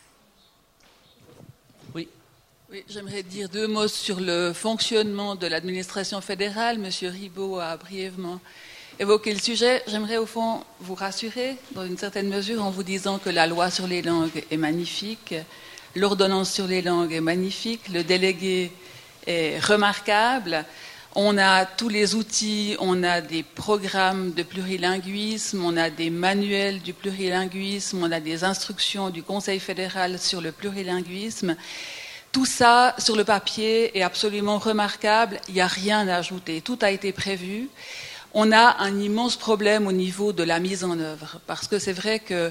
Oui.
Oui, j'aimerais dire deux mots sur le fonctionnement de l'administration fédérale. Monsieur Ribot a brièvement évoqué le sujet. J'aimerais au fond vous rassurer dans une certaine mesure en vous disant que la loi sur les langues est magnifique, l'ordonnance sur les langues est magnifique, le délégué est remarquable. On a tous les outils, on a des programmes de plurilinguisme, on a des manuels du plurilinguisme, on a des instructions du Conseil fédéral sur le plurilinguisme. Tout ça, sur le papier, est absolument remarquable. Il n'y a rien à ajouter. Tout a été prévu. On a un immense problème au niveau de la mise en œuvre, parce que c'est vrai que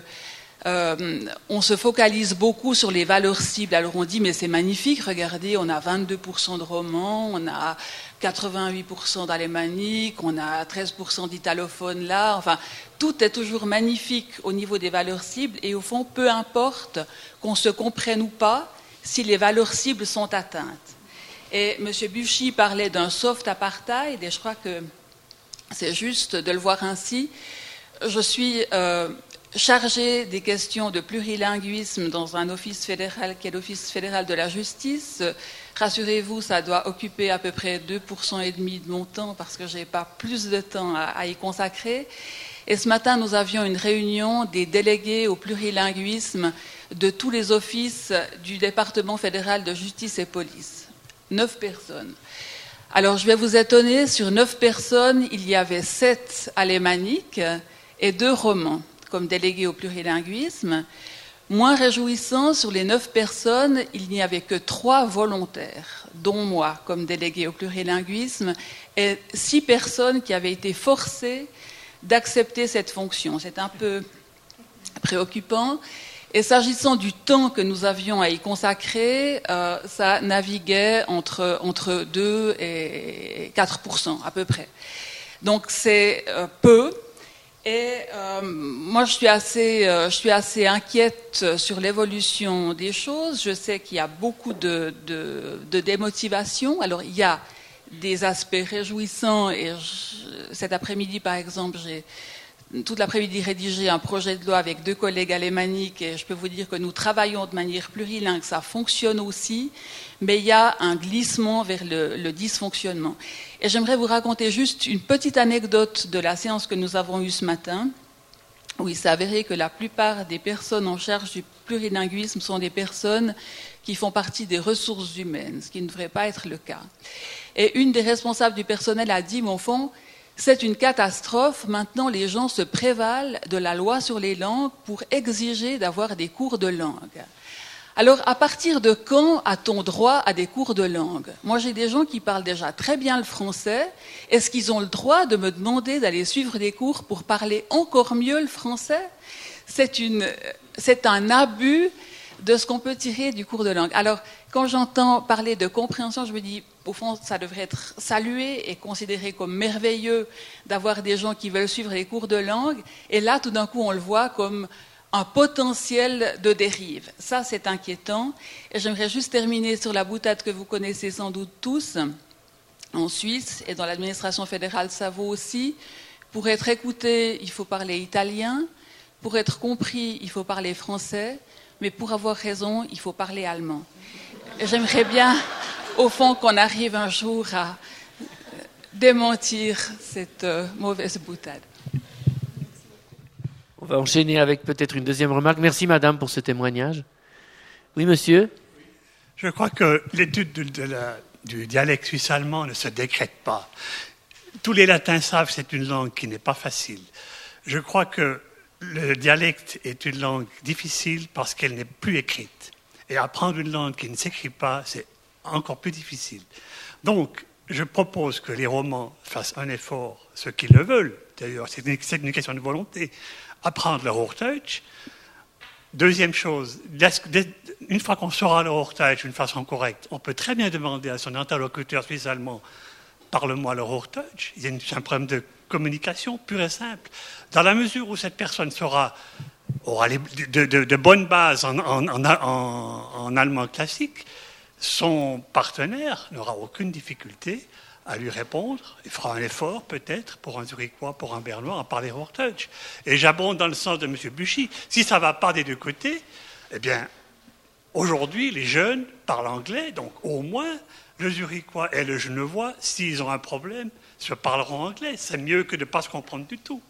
euh, on se focalise beaucoup sur les valeurs cibles. Alors on dit, mais c'est magnifique, regardez, on a vingt-deux pour cent de romans, on a quatre-vingt-huit pour cent d'alémanique, on a treize pour cent d'italophones là. Enfin, tout est toujours magnifique au niveau des valeurs cibles, et au fond, peu importe qu'on se comprenne ou pas, si les valeurs cibles sont atteintes. Et M. Buchy parlait d'un soft apartheid, et je crois que c'est juste de le voir ainsi. Je suis euh, chargée des questions de plurilinguisme dans un office fédéral qui est l'Office fédéral de la justice. Rassurez-vous, ça doit occuper à peu près deux pour cent et demi de mon temps, parce que je n'ai pas plus de temps à, à y consacrer. Et ce matin, nous avions une réunion des délégués au plurilinguisme de tous les offices du département fédéral de justice et police. Neuf personnes. Alors, je vais vous étonner, sur neuf personnes, il y avait sept alémaniques et deux romans comme délégués au plurilinguisme. Moins réjouissant, sur les neuf personnes, il n'y avait que trois volontaires, dont moi, comme délégué au plurilinguisme, et six personnes qui avaient été forcées d'accepter cette fonction. C'est un peu préoccupant. Et s'agissant du temps que nous avions à y consacrer, euh, ça naviguait entre, entre deux et quatre pour cent à peu près. Donc c'est euh, peu. Et euh, moi, je suis, assez, euh, je suis assez inquiète sur l'évolution des choses. Je sais qu'il y a beaucoup de, de, de démotivation. Alors, il y a des aspects réjouissants. Et je, cet après-midi, par exemple, j'ai toute l'après-midi rédigé un projet de loi avec deux collègues alémaniques. Et je peux vous dire que nous travaillons de manière plurilingue. Ça fonctionne aussi. Mais il y a un glissement vers le, le dysfonctionnement. Et j'aimerais vous raconter juste une petite anecdote de la séance que nous avons eue ce matin, où il s'est avéré que la plupart des personnes en charge du plurilinguisme sont des personnes qui font partie des ressources humaines, ce qui ne devrait pas être le cas. Et une des responsables du personnel a dit, mais au fond, c'est une catastrophe, maintenant les gens se prévalent de la loi sur les langues pour exiger d'avoir des cours de langue. Alors, à partir de quand a-t-on droit à des cours de langue ? Moi, j'ai des gens qui parlent déjà très bien le français. Est-ce qu'ils ont le droit de me demander d'aller suivre des cours pour parler encore mieux le français ? C'est, une, c'est un abus de ce qu'on peut tirer du cours de langue. Alors, quand j'entends parler de compréhension, je me dis, au fond, ça devrait être salué et considéré comme merveilleux d'avoir des gens qui veulent suivre les cours de langue. Et là, tout d'un coup, on le voit comme un potentiel de dérive. Ça, c'est inquiétant. Et j'aimerais juste terminer sur la boutade que vous connaissez sans doute tous. En Suisse et dans l'administration fédérale, ça vaut aussi. Pour être écouté, il faut parler italien. Pour être compris, il faut parler français. Mais pour avoir raison, il faut parler allemand. Et j'aimerais bien, au fond, qu'on arrive un jour à démentir cette euh, mauvaise boutade.
On va enchaîner avec peut-être une deuxième remarque. Merci, madame, pour ce témoignage. Oui, monsieur ?
Je crois que l'étude de, de la, du dialecte suisse-allemand ne se décrète pas. Tous les latins savent que c'est une langue qui n'est pas facile. Je crois que le dialecte est une langue difficile parce qu'elle n'est plus écrite. Et apprendre une langue qui ne s'écrit pas, c'est encore plus difficile. Donc, je propose que les romans fassent un effort, ceux qui le veulent. D'ailleurs, c'est une, c'est une question de volonté. Apprendre le Hochdeutsch. Deuxième chose, une fois qu'on saura le Hochdeutsch d'une façon correcte, on peut très bien demander à son interlocuteur suisse-allemand, parle-moi le Hochdeutsch. Il y a un problème de communication pur et simple. Dans la mesure où cette personne sera, aura les, de, de, de bonnes bases en, en, en, en, en allemand classique, son partenaire n'aura aucune difficulté à lui répondre. Il fera un effort, peut-être, pour un Zurichois, pour un Bernois, à parler Hochdeutsch. Et j'abonde dans le sens de M. Buchy. Si ça ne va pas des deux côtés, eh bien, aujourd'hui, les jeunes parlent anglais, donc au moins, le Zurichois et le Genevois, s'ils ont un problème, se parleront anglais. C'est mieux que de ne pas se comprendre du tout.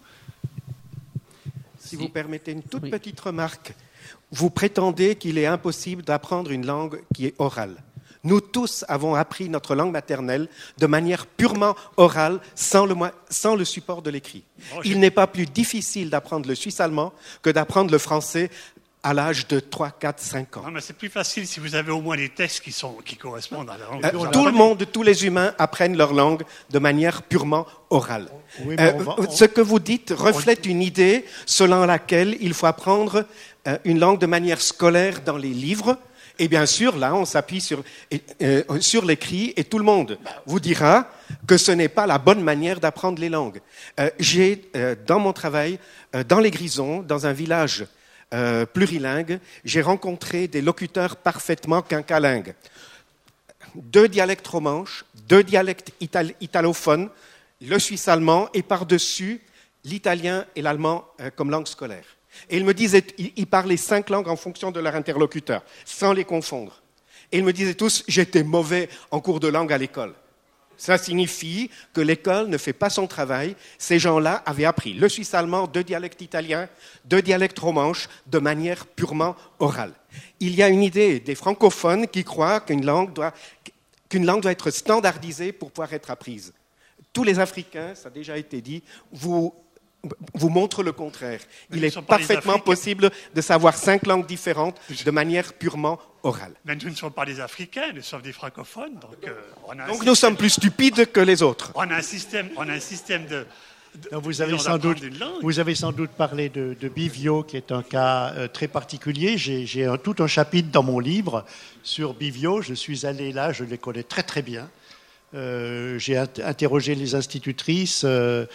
Si vous permettez une toute oui. petite remarque, vous prétendez qu'il est impossible d'apprendre une langue qui est orale. Nous tous avons appris notre langue maternelle de manière purement orale, sans le, sans le support de l'écrit. Bon, Il n'est pas plus difficile d'apprendre le suisse allemand que d'apprendre le français à l'âge de trois, quatre, cinq ans.
Non, mais c'est plus facile si vous avez au moins des textes qui, sont, qui correspondent à la langue.
Euh, tout le monde, tous les humains apprennent leur langue de manière purement orale. Oui, euh, va, on... Ce que vous dites reflète une idée selon laquelle il faut apprendre euh, une langue de manière scolaire dans les livres. Et bien sûr, là, on s'appuie sur, euh, sur l'écrit et tout le monde vous dira que ce n'est pas la bonne manière d'apprendre les langues. Euh, j'ai, euh, dans mon travail, euh, dans les Grisons, dans un village Euh, plurilingue, j'ai rencontré des locuteurs parfaitement quinqualingues. Deux dialectes romanches, deux dialectes ital- italophones, le suisse allemand et par-dessus l'italien et l'allemand euh, comme langue scolaire. Et ils me disaient, ils, ils parlaient cinq langues en fonction de leur interlocuteur, sans les confondre. Et ils me disaient tous, j'étais mauvais en cours de langue à l'école. Ça signifie que l'école ne fait pas son travail. Ces gens-là avaient appris le suisse allemand, deux dialectes italiens, deux dialectes romanches, de manière purement orale. Il y a une idée des francophones qui croient qu'une langue doit, qu'une langue doit être standardisée pour pouvoir être apprise. Tous les Africains, ça a déjà été dit, vous, vous montrent le contraire.
Mais
Il est parfaitement possible de savoir cinq langues différentes de manière purement orale.
Mais nous ne sommes pas des Africains, nous sommes des francophones. Donc, euh, on a
donc
système,
nous sommes plus stupides que les autres.
On a un système, on a un système de... de
donc vous, avez sans doute, vous avez sans doute parlé de, de Bivio, qui est un cas euh, très particulier. J'ai, j'ai un, tout un chapitre dans mon livre sur Bivio. Je suis allé là, je les connais très très bien. Euh, j'ai interrogé les institutrices euh,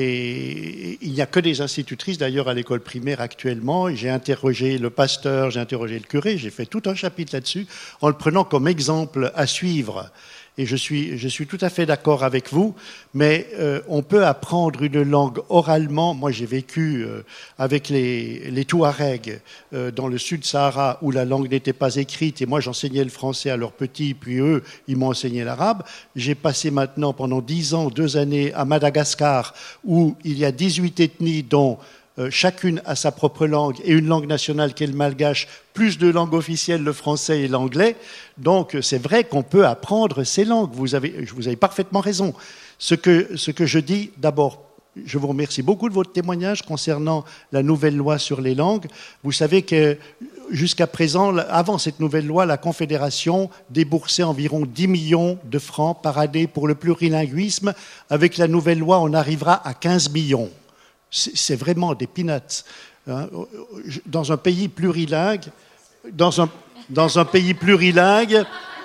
et il n'y a que des institutrices d'ailleurs à l'école primaire actuellement. J'ai interrogé le pasteur, j'ai interrogé le curé, j'ai fait tout un chapitre là-dessus en le prenant comme exemple à suivre. Et je suis, je suis tout à fait d'accord avec vous, mais euh, on peut apprendre une langue oralement. Moi, j'ai vécu euh, avec les, les Touaregs euh, dans le Sud-Sahara où la langue n'était pas écrite, et moi, j'enseignais le français à leurs petits, puis eux, ils m'ont enseigné l'arabe. J'ai passé maintenant pendant dix ans, deux années à Madagascar, où il y a dix-huit ethnies, dont Euh, chacune a sa propre langue et une langue nationale qui est le malgache, plus de langues officielles, le français et l'anglais. Donc c'est vrai qu'on peut apprendre ces langues. Vous avez, vous avez parfaitement raison. Ce que, ce que je dis, d'abord, je vous remercie beaucoup de votre témoignage concernant la nouvelle loi sur les langues. Vous savez que jusqu'à présent, avant cette nouvelle loi, la Confédération déboursait environ dix millions de francs par année pour le plurilinguisme. Avec la nouvelle loi, on arrivera à quinze millions. C'est vraiment des peanuts. Dans un pays plurilingue, dans un, dans un pays plurilingue,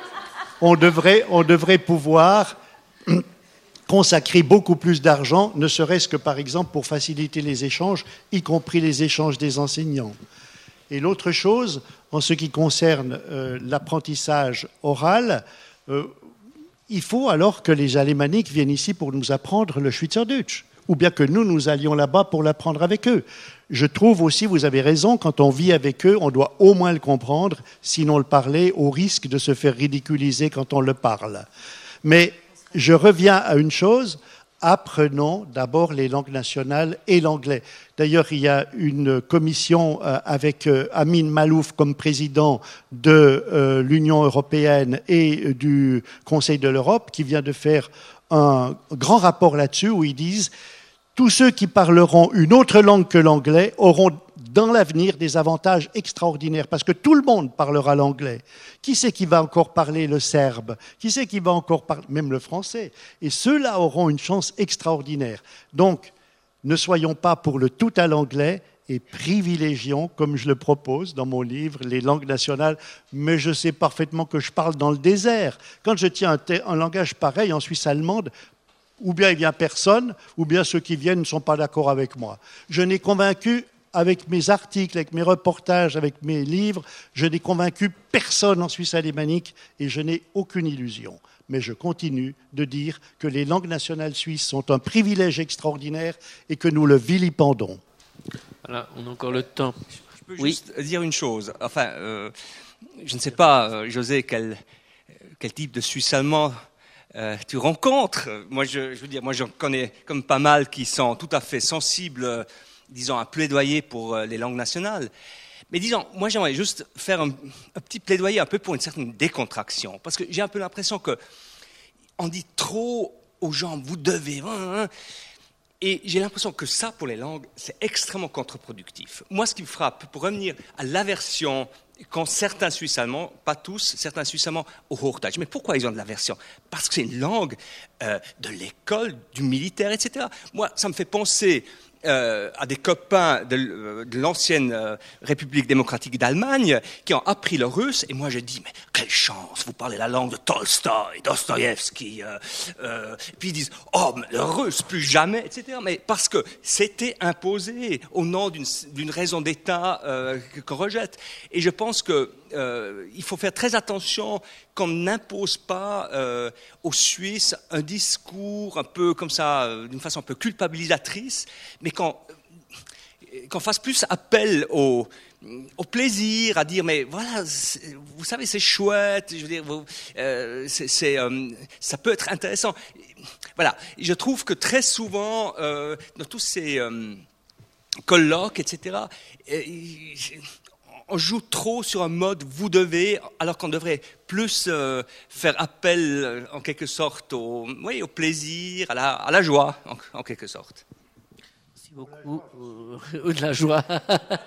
on devrait, on devrait pouvoir consacrer beaucoup plus d'argent, ne serait-ce que par exemple pour faciliter les échanges, y compris les échanges des enseignants. Et l'autre chose, en ce qui concerne euh, l'apprentissage oral, euh, il faut alors que les Alémaniques viennent ici pour nous apprendre le Schweizerdeutsch, ou bien que nous, nous allions là-bas pour l'apprendre avec eux. Je trouve aussi, vous avez raison, quand on vit avec eux, on doit au moins le comprendre, sinon le parler, au risque de se faire ridiculiser quand on le parle. Mais je reviens à une chose, apprenons d'abord les langues nationales et l'anglais. D'ailleurs, il y a une commission avec Amin Malouf comme président de l'Union européenne et du Conseil de l'Europe qui vient de faire un grand rapport là-dessus où ils disent tous ceux qui parleront une autre langue que l'anglais auront dans l'avenir des avantages extraordinaires parce que tout le monde parlera l'anglais. Qui c'est qui va encore parler le serbe? Qui c'est qui va encore parler même le français? Et ceux-là auront une chance extraordinaire. Donc, ne soyons pas pour le tout à l'anglais et privilégions, comme je le propose dans mon livre, les langues nationales. Mais je sais parfaitement que je parle dans le désert. Quand je tiens un, t- un langage pareil en Suisse allemande, ou bien il vient personne, ou bien ceux qui viennent ne sont pas d'accord avec moi. Je n'ai convaincu, avec mes articles, avec mes reportages, avec mes livres, je n'ai convaincu personne en Suisse alémanique et je n'ai aucune illusion. Mais je continue de dire que les langues nationales suisses sont un privilège extraordinaire et que nous le vilipendons.
Voilà, on a encore le temps.
Je peux oui. juste dire une chose. Enfin, euh, je ne sais pas, euh, José, quel, quel type de Suisse allemand euh, tu rencontres. Moi, je, je veux dire, moi, j'en connais comme pas mal qui sont tout à fait sensibles, euh, disons, à plaidoyer pour euh, les langues nationales. Mais disons, moi, j'aimerais juste faire un, un petit plaidoyer un peu pour une certaine décontraction, parce que j'ai un peu l'impression que on dit trop aux gens, vous devez... Hein, hein, et j'ai l'impression que ça, pour les langues, c'est extrêmement contre-productif. Moi, ce qui me frappe, pour revenir à l'aversion quand certains Suisses allemands, pas tous, certains Suisses allemands au Hochdeutsch. Mais pourquoi ils ont de l'aversion? Parce que c'est une langue euh, de l'école, du militaire, et cetera. Moi, ça me fait penser euh, à des copains de, de l'ancienne euh, République démocratique d'Allemagne qui ont appris le russe. Et moi, je dis, mais quelle chance, vous parlez la langue de Tolstoï, Dostoïevski. Euh, euh, et puis ils disent, oh, mais le russe, plus jamais, et cetera. Mais parce que c'était imposé au nom d'une, d'une raison d'État euh, qu'on rejette. Et je pense qu'il euh, faut faire très attention qu'on n'impose pas euh, aux Suisses un discours un peu comme ça, euh, d'une façon un peu culpabilisatrice, mais qu'on, qu'on fasse plus appel au, au plaisir, à dire, mais voilà, vous savez, c'est chouette, je veux dire, vous, euh, c'est, c'est, euh, ça peut être intéressant. Voilà, je trouve que très souvent, euh, dans tous ces euh, colloques, et cetera, euh, on joue trop sur un mode « vous devez », alors qu'on devrait plus euh, faire appel, en quelque sorte, au, oui, au plaisir, à la, à la joie, en, en quelque sorte.
Merci beaucoup. Ou de la joie.
Je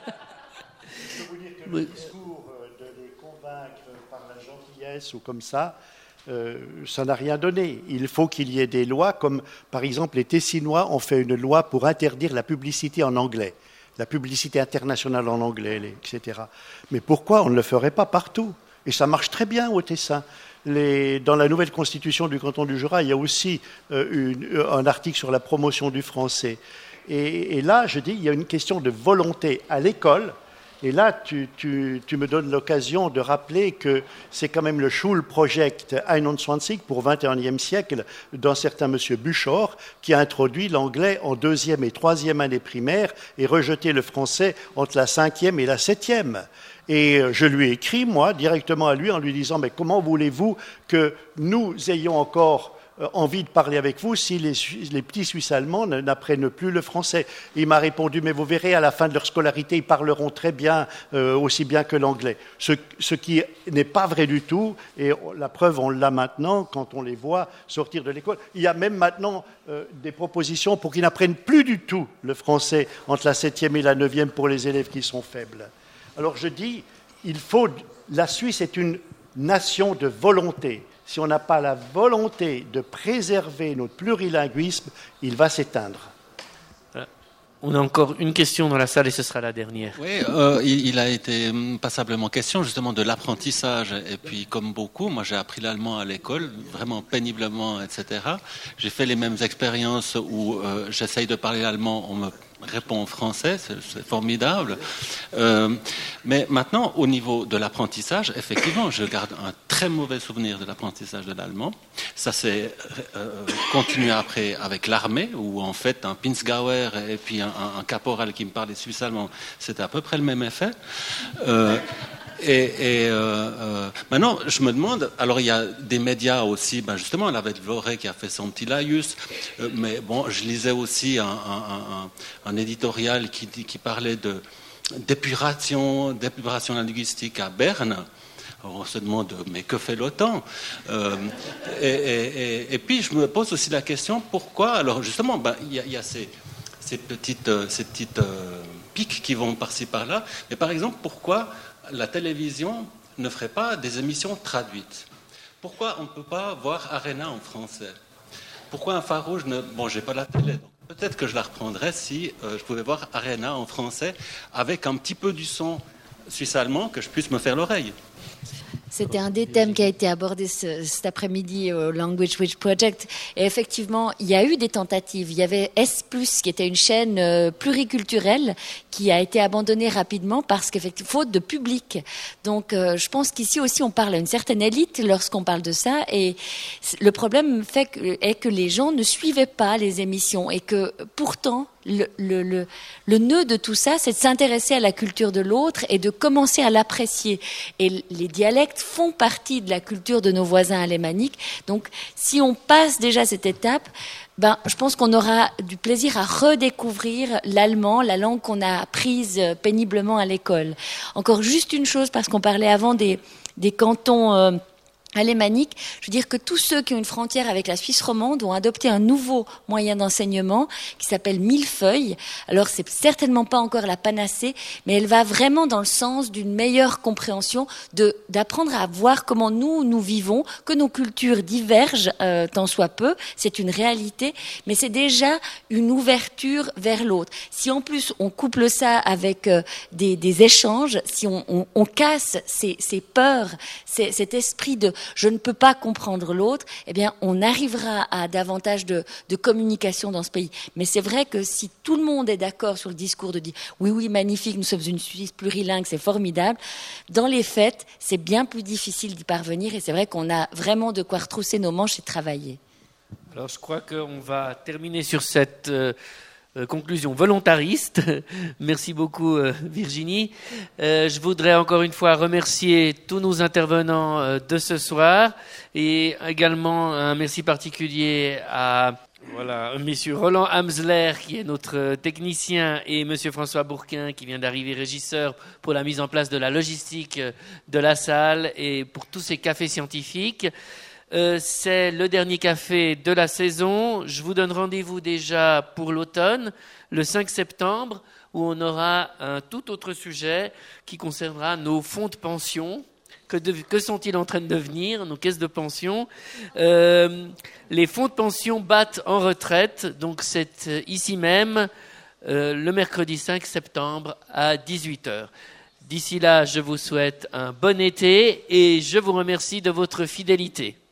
peux vous dire que le discours de les convaincre par la gentillesse ou comme ça, euh, ça n'a rien donné. Il faut qu'il y ait des lois, comme par exemple les Tessinois ont fait une loi pour interdire la publicité en anglais. La publicité internationale en anglais, et cetera. Mais pourquoi on ne le ferait pas partout? Et ça marche très bien au Tessin. Les, dans la nouvelle constitution du canton du Jura, il y a aussi euh, une, un article sur la promotion du français. Et, et là, je dis, il y a une question de volonté à l'école. Et là, tu, tu, tu me donnes l'occasion de rappeler que c'est quand même le Schulprojekt einundzwanzig pour vingt et unième siècle d'un certain monsieur Buchor qui a introduit l'anglais en deuxième et troisième année primaire et rejeté le français entre la cinquième et la septième. Et je lui ai écrit, moi, directement à lui, en lui disant « Mais comment voulez-vous que nous ayons encore envie de parler avec vous si les, les petits Suisses allemands n'apprennent plus le français ?» Il m'a répondu « Mais vous verrez, à la fin de leur scolarité, ils parleront très bien, euh, aussi bien que l'anglais. » Ce, ce qui n'est pas vrai du tout, et la preuve, on l'a maintenant quand on les voit sortir de l'école. Il y a même maintenant euh, des propositions pour qu'ils n'apprennent plus du tout le français entre la septième et la neuvième pour les élèves qui sont faibles. Alors je dis, il faut, la Suisse est une nation de volonté. Si on n'a pas la volonté de préserver notre plurilinguisme, il va s'éteindre.
Voilà. On a encore une question dans la salle et ce sera la dernière.
Oui, euh, il, il a été passablement question justement de l'apprentissage. Et puis, comme beaucoup, moi j'ai appris l'allemand à l'école, vraiment péniblement, et cetera. J'ai fait les mêmes expériences où euh, j'essaye de parler l'allemand, on me répond en français, c'est, c'est formidable. Euh, mais maintenant, au niveau de l'apprentissage, effectivement, je garde un très mauvais souvenir de l'apprentissage de l'allemand. Ça s'est euh, continué après avec l'armée, où en fait un Pinzgauer et puis un, un, un caporal qui me parlait suisse-allemand, c'était à peu près le même effet. Euh, Et, et euh, euh, maintenant, je me demande, alors il y a des médias aussi, ben justement, la Weltwoche qui a fait son petit laïus, euh, mais bon, je lisais aussi un, un, un, un éditorial qui, qui parlait de d'épuration, d'épuration linguistique à Berne. Alors on se demande, mais que fait l'OTAN euh, et, et, et, et puis je me pose aussi la question, pourquoi, alors justement, ben, il y a, il y a ces, ces petites, ces petites euh, pics qui vont par-ci par-là, mais par exemple, pourquoi la télévision ne ferait pas des émissions traduites? Pourquoi on ne peut pas voir Arena en français? Pourquoi un phare rouge ne... Bon, j'ai pas la télé, donc peut-être que je la reprendrais si euh, je pouvais voir Arena en français avec un petit peu du son suisse-allemand que je puisse me faire l'oreille.
C'était un des thèmes qui a été abordé ce, cet après-midi au Language Witch Project. Et effectivement, il y a eu des tentatives. Il y avait S plus, qui était une chaîne euh, pluriculturelle, qui a été abandonnée rapidement parce qu'effectivement, faute de public. Donc, euh, je pense qu'ici aussi, on parle à une certaine élite lorsqu'on parle de ça. Et le problème fait que, est que les gens ne suivaient pas les émissions et que pourtant, le, le, le, le nœud de tout ça, c'est de s'intéresser à la culture de l'autre et de commencer à l'apprécier. Et les dialectes font partie de la culture de nos voisins alémaniques. Donc, si on passe déjà cette étape, ben, je pense qu'on aura du plaisir à redécouvrir l'allemand, la langue qu'on a apprise péniblement à l'école. Encore juste une chose, parce qu'on parlait avant des, des cantons euh, alémaniques, je veux dire que tous ceux qui ont une frontière avec la Suisse romande ont adopté un nouveau moyen d'enseignement qui s'appelle Millefeuille. Alors, c'est certainement pas encore la panacée, mais elle va vraiment dans le sens d'une meilleure compréhension, de, d'apprendre à voir comment nous, nous vivons, que nos cultures divergent euh, tant soit peu. C'est une réalité, mais c'est déjà une ouverture vers l'autre. Si en plus on couple ça avec euh, des, des échanges, si on, on, on casse ces, ces peurs, ces, cet esprit de je ne peux pas comprendre l'autre, eh bien, on arrivera à davantage de, de communication dans ce pays. Mais c'est vrai que si tout le monde est d'accord sur le discours de dire oui, oui, magnifique, nous sommes une Suisse plurilingue, c'est formidable, dans les faits, c'est bien plus difficile d'y parvenir et c'est vrai qu'on a vraiment de quoi retrousser nos manches et travailler.
Alors, je crois qu'on va terminer sur cette euh, conclusion volontariste. Merci beaucoup, euh, Virginie. Euh, je voudrais encore une fois remercier tous nos intervenants euh, de ce soir et également un merci particulier à voilà, monsieur Roland Amsler qui est notre technicien et monsieur François Bourquin qui vient d'arriver régisseur pour la mise en place de la logistique de la salle et pour tous ces cafés scientifiques. Euh, c'est le dernier café de la saison. Je vous donne rendez-vous déjà pour l'automne, le cinq septembre, où on aura un tout autre sujet qui concernera nos fonds de pension. Que, de, que sont-ils en train de devenir, nos caisses de pension? euh, Les fonds de pension battent en retraite, donc c'est ici même, euh, le mercredi cinq septembre à dix-huit heures. D'ici là, je vous souhaite un bon été et je vous remercie de votre fidélité.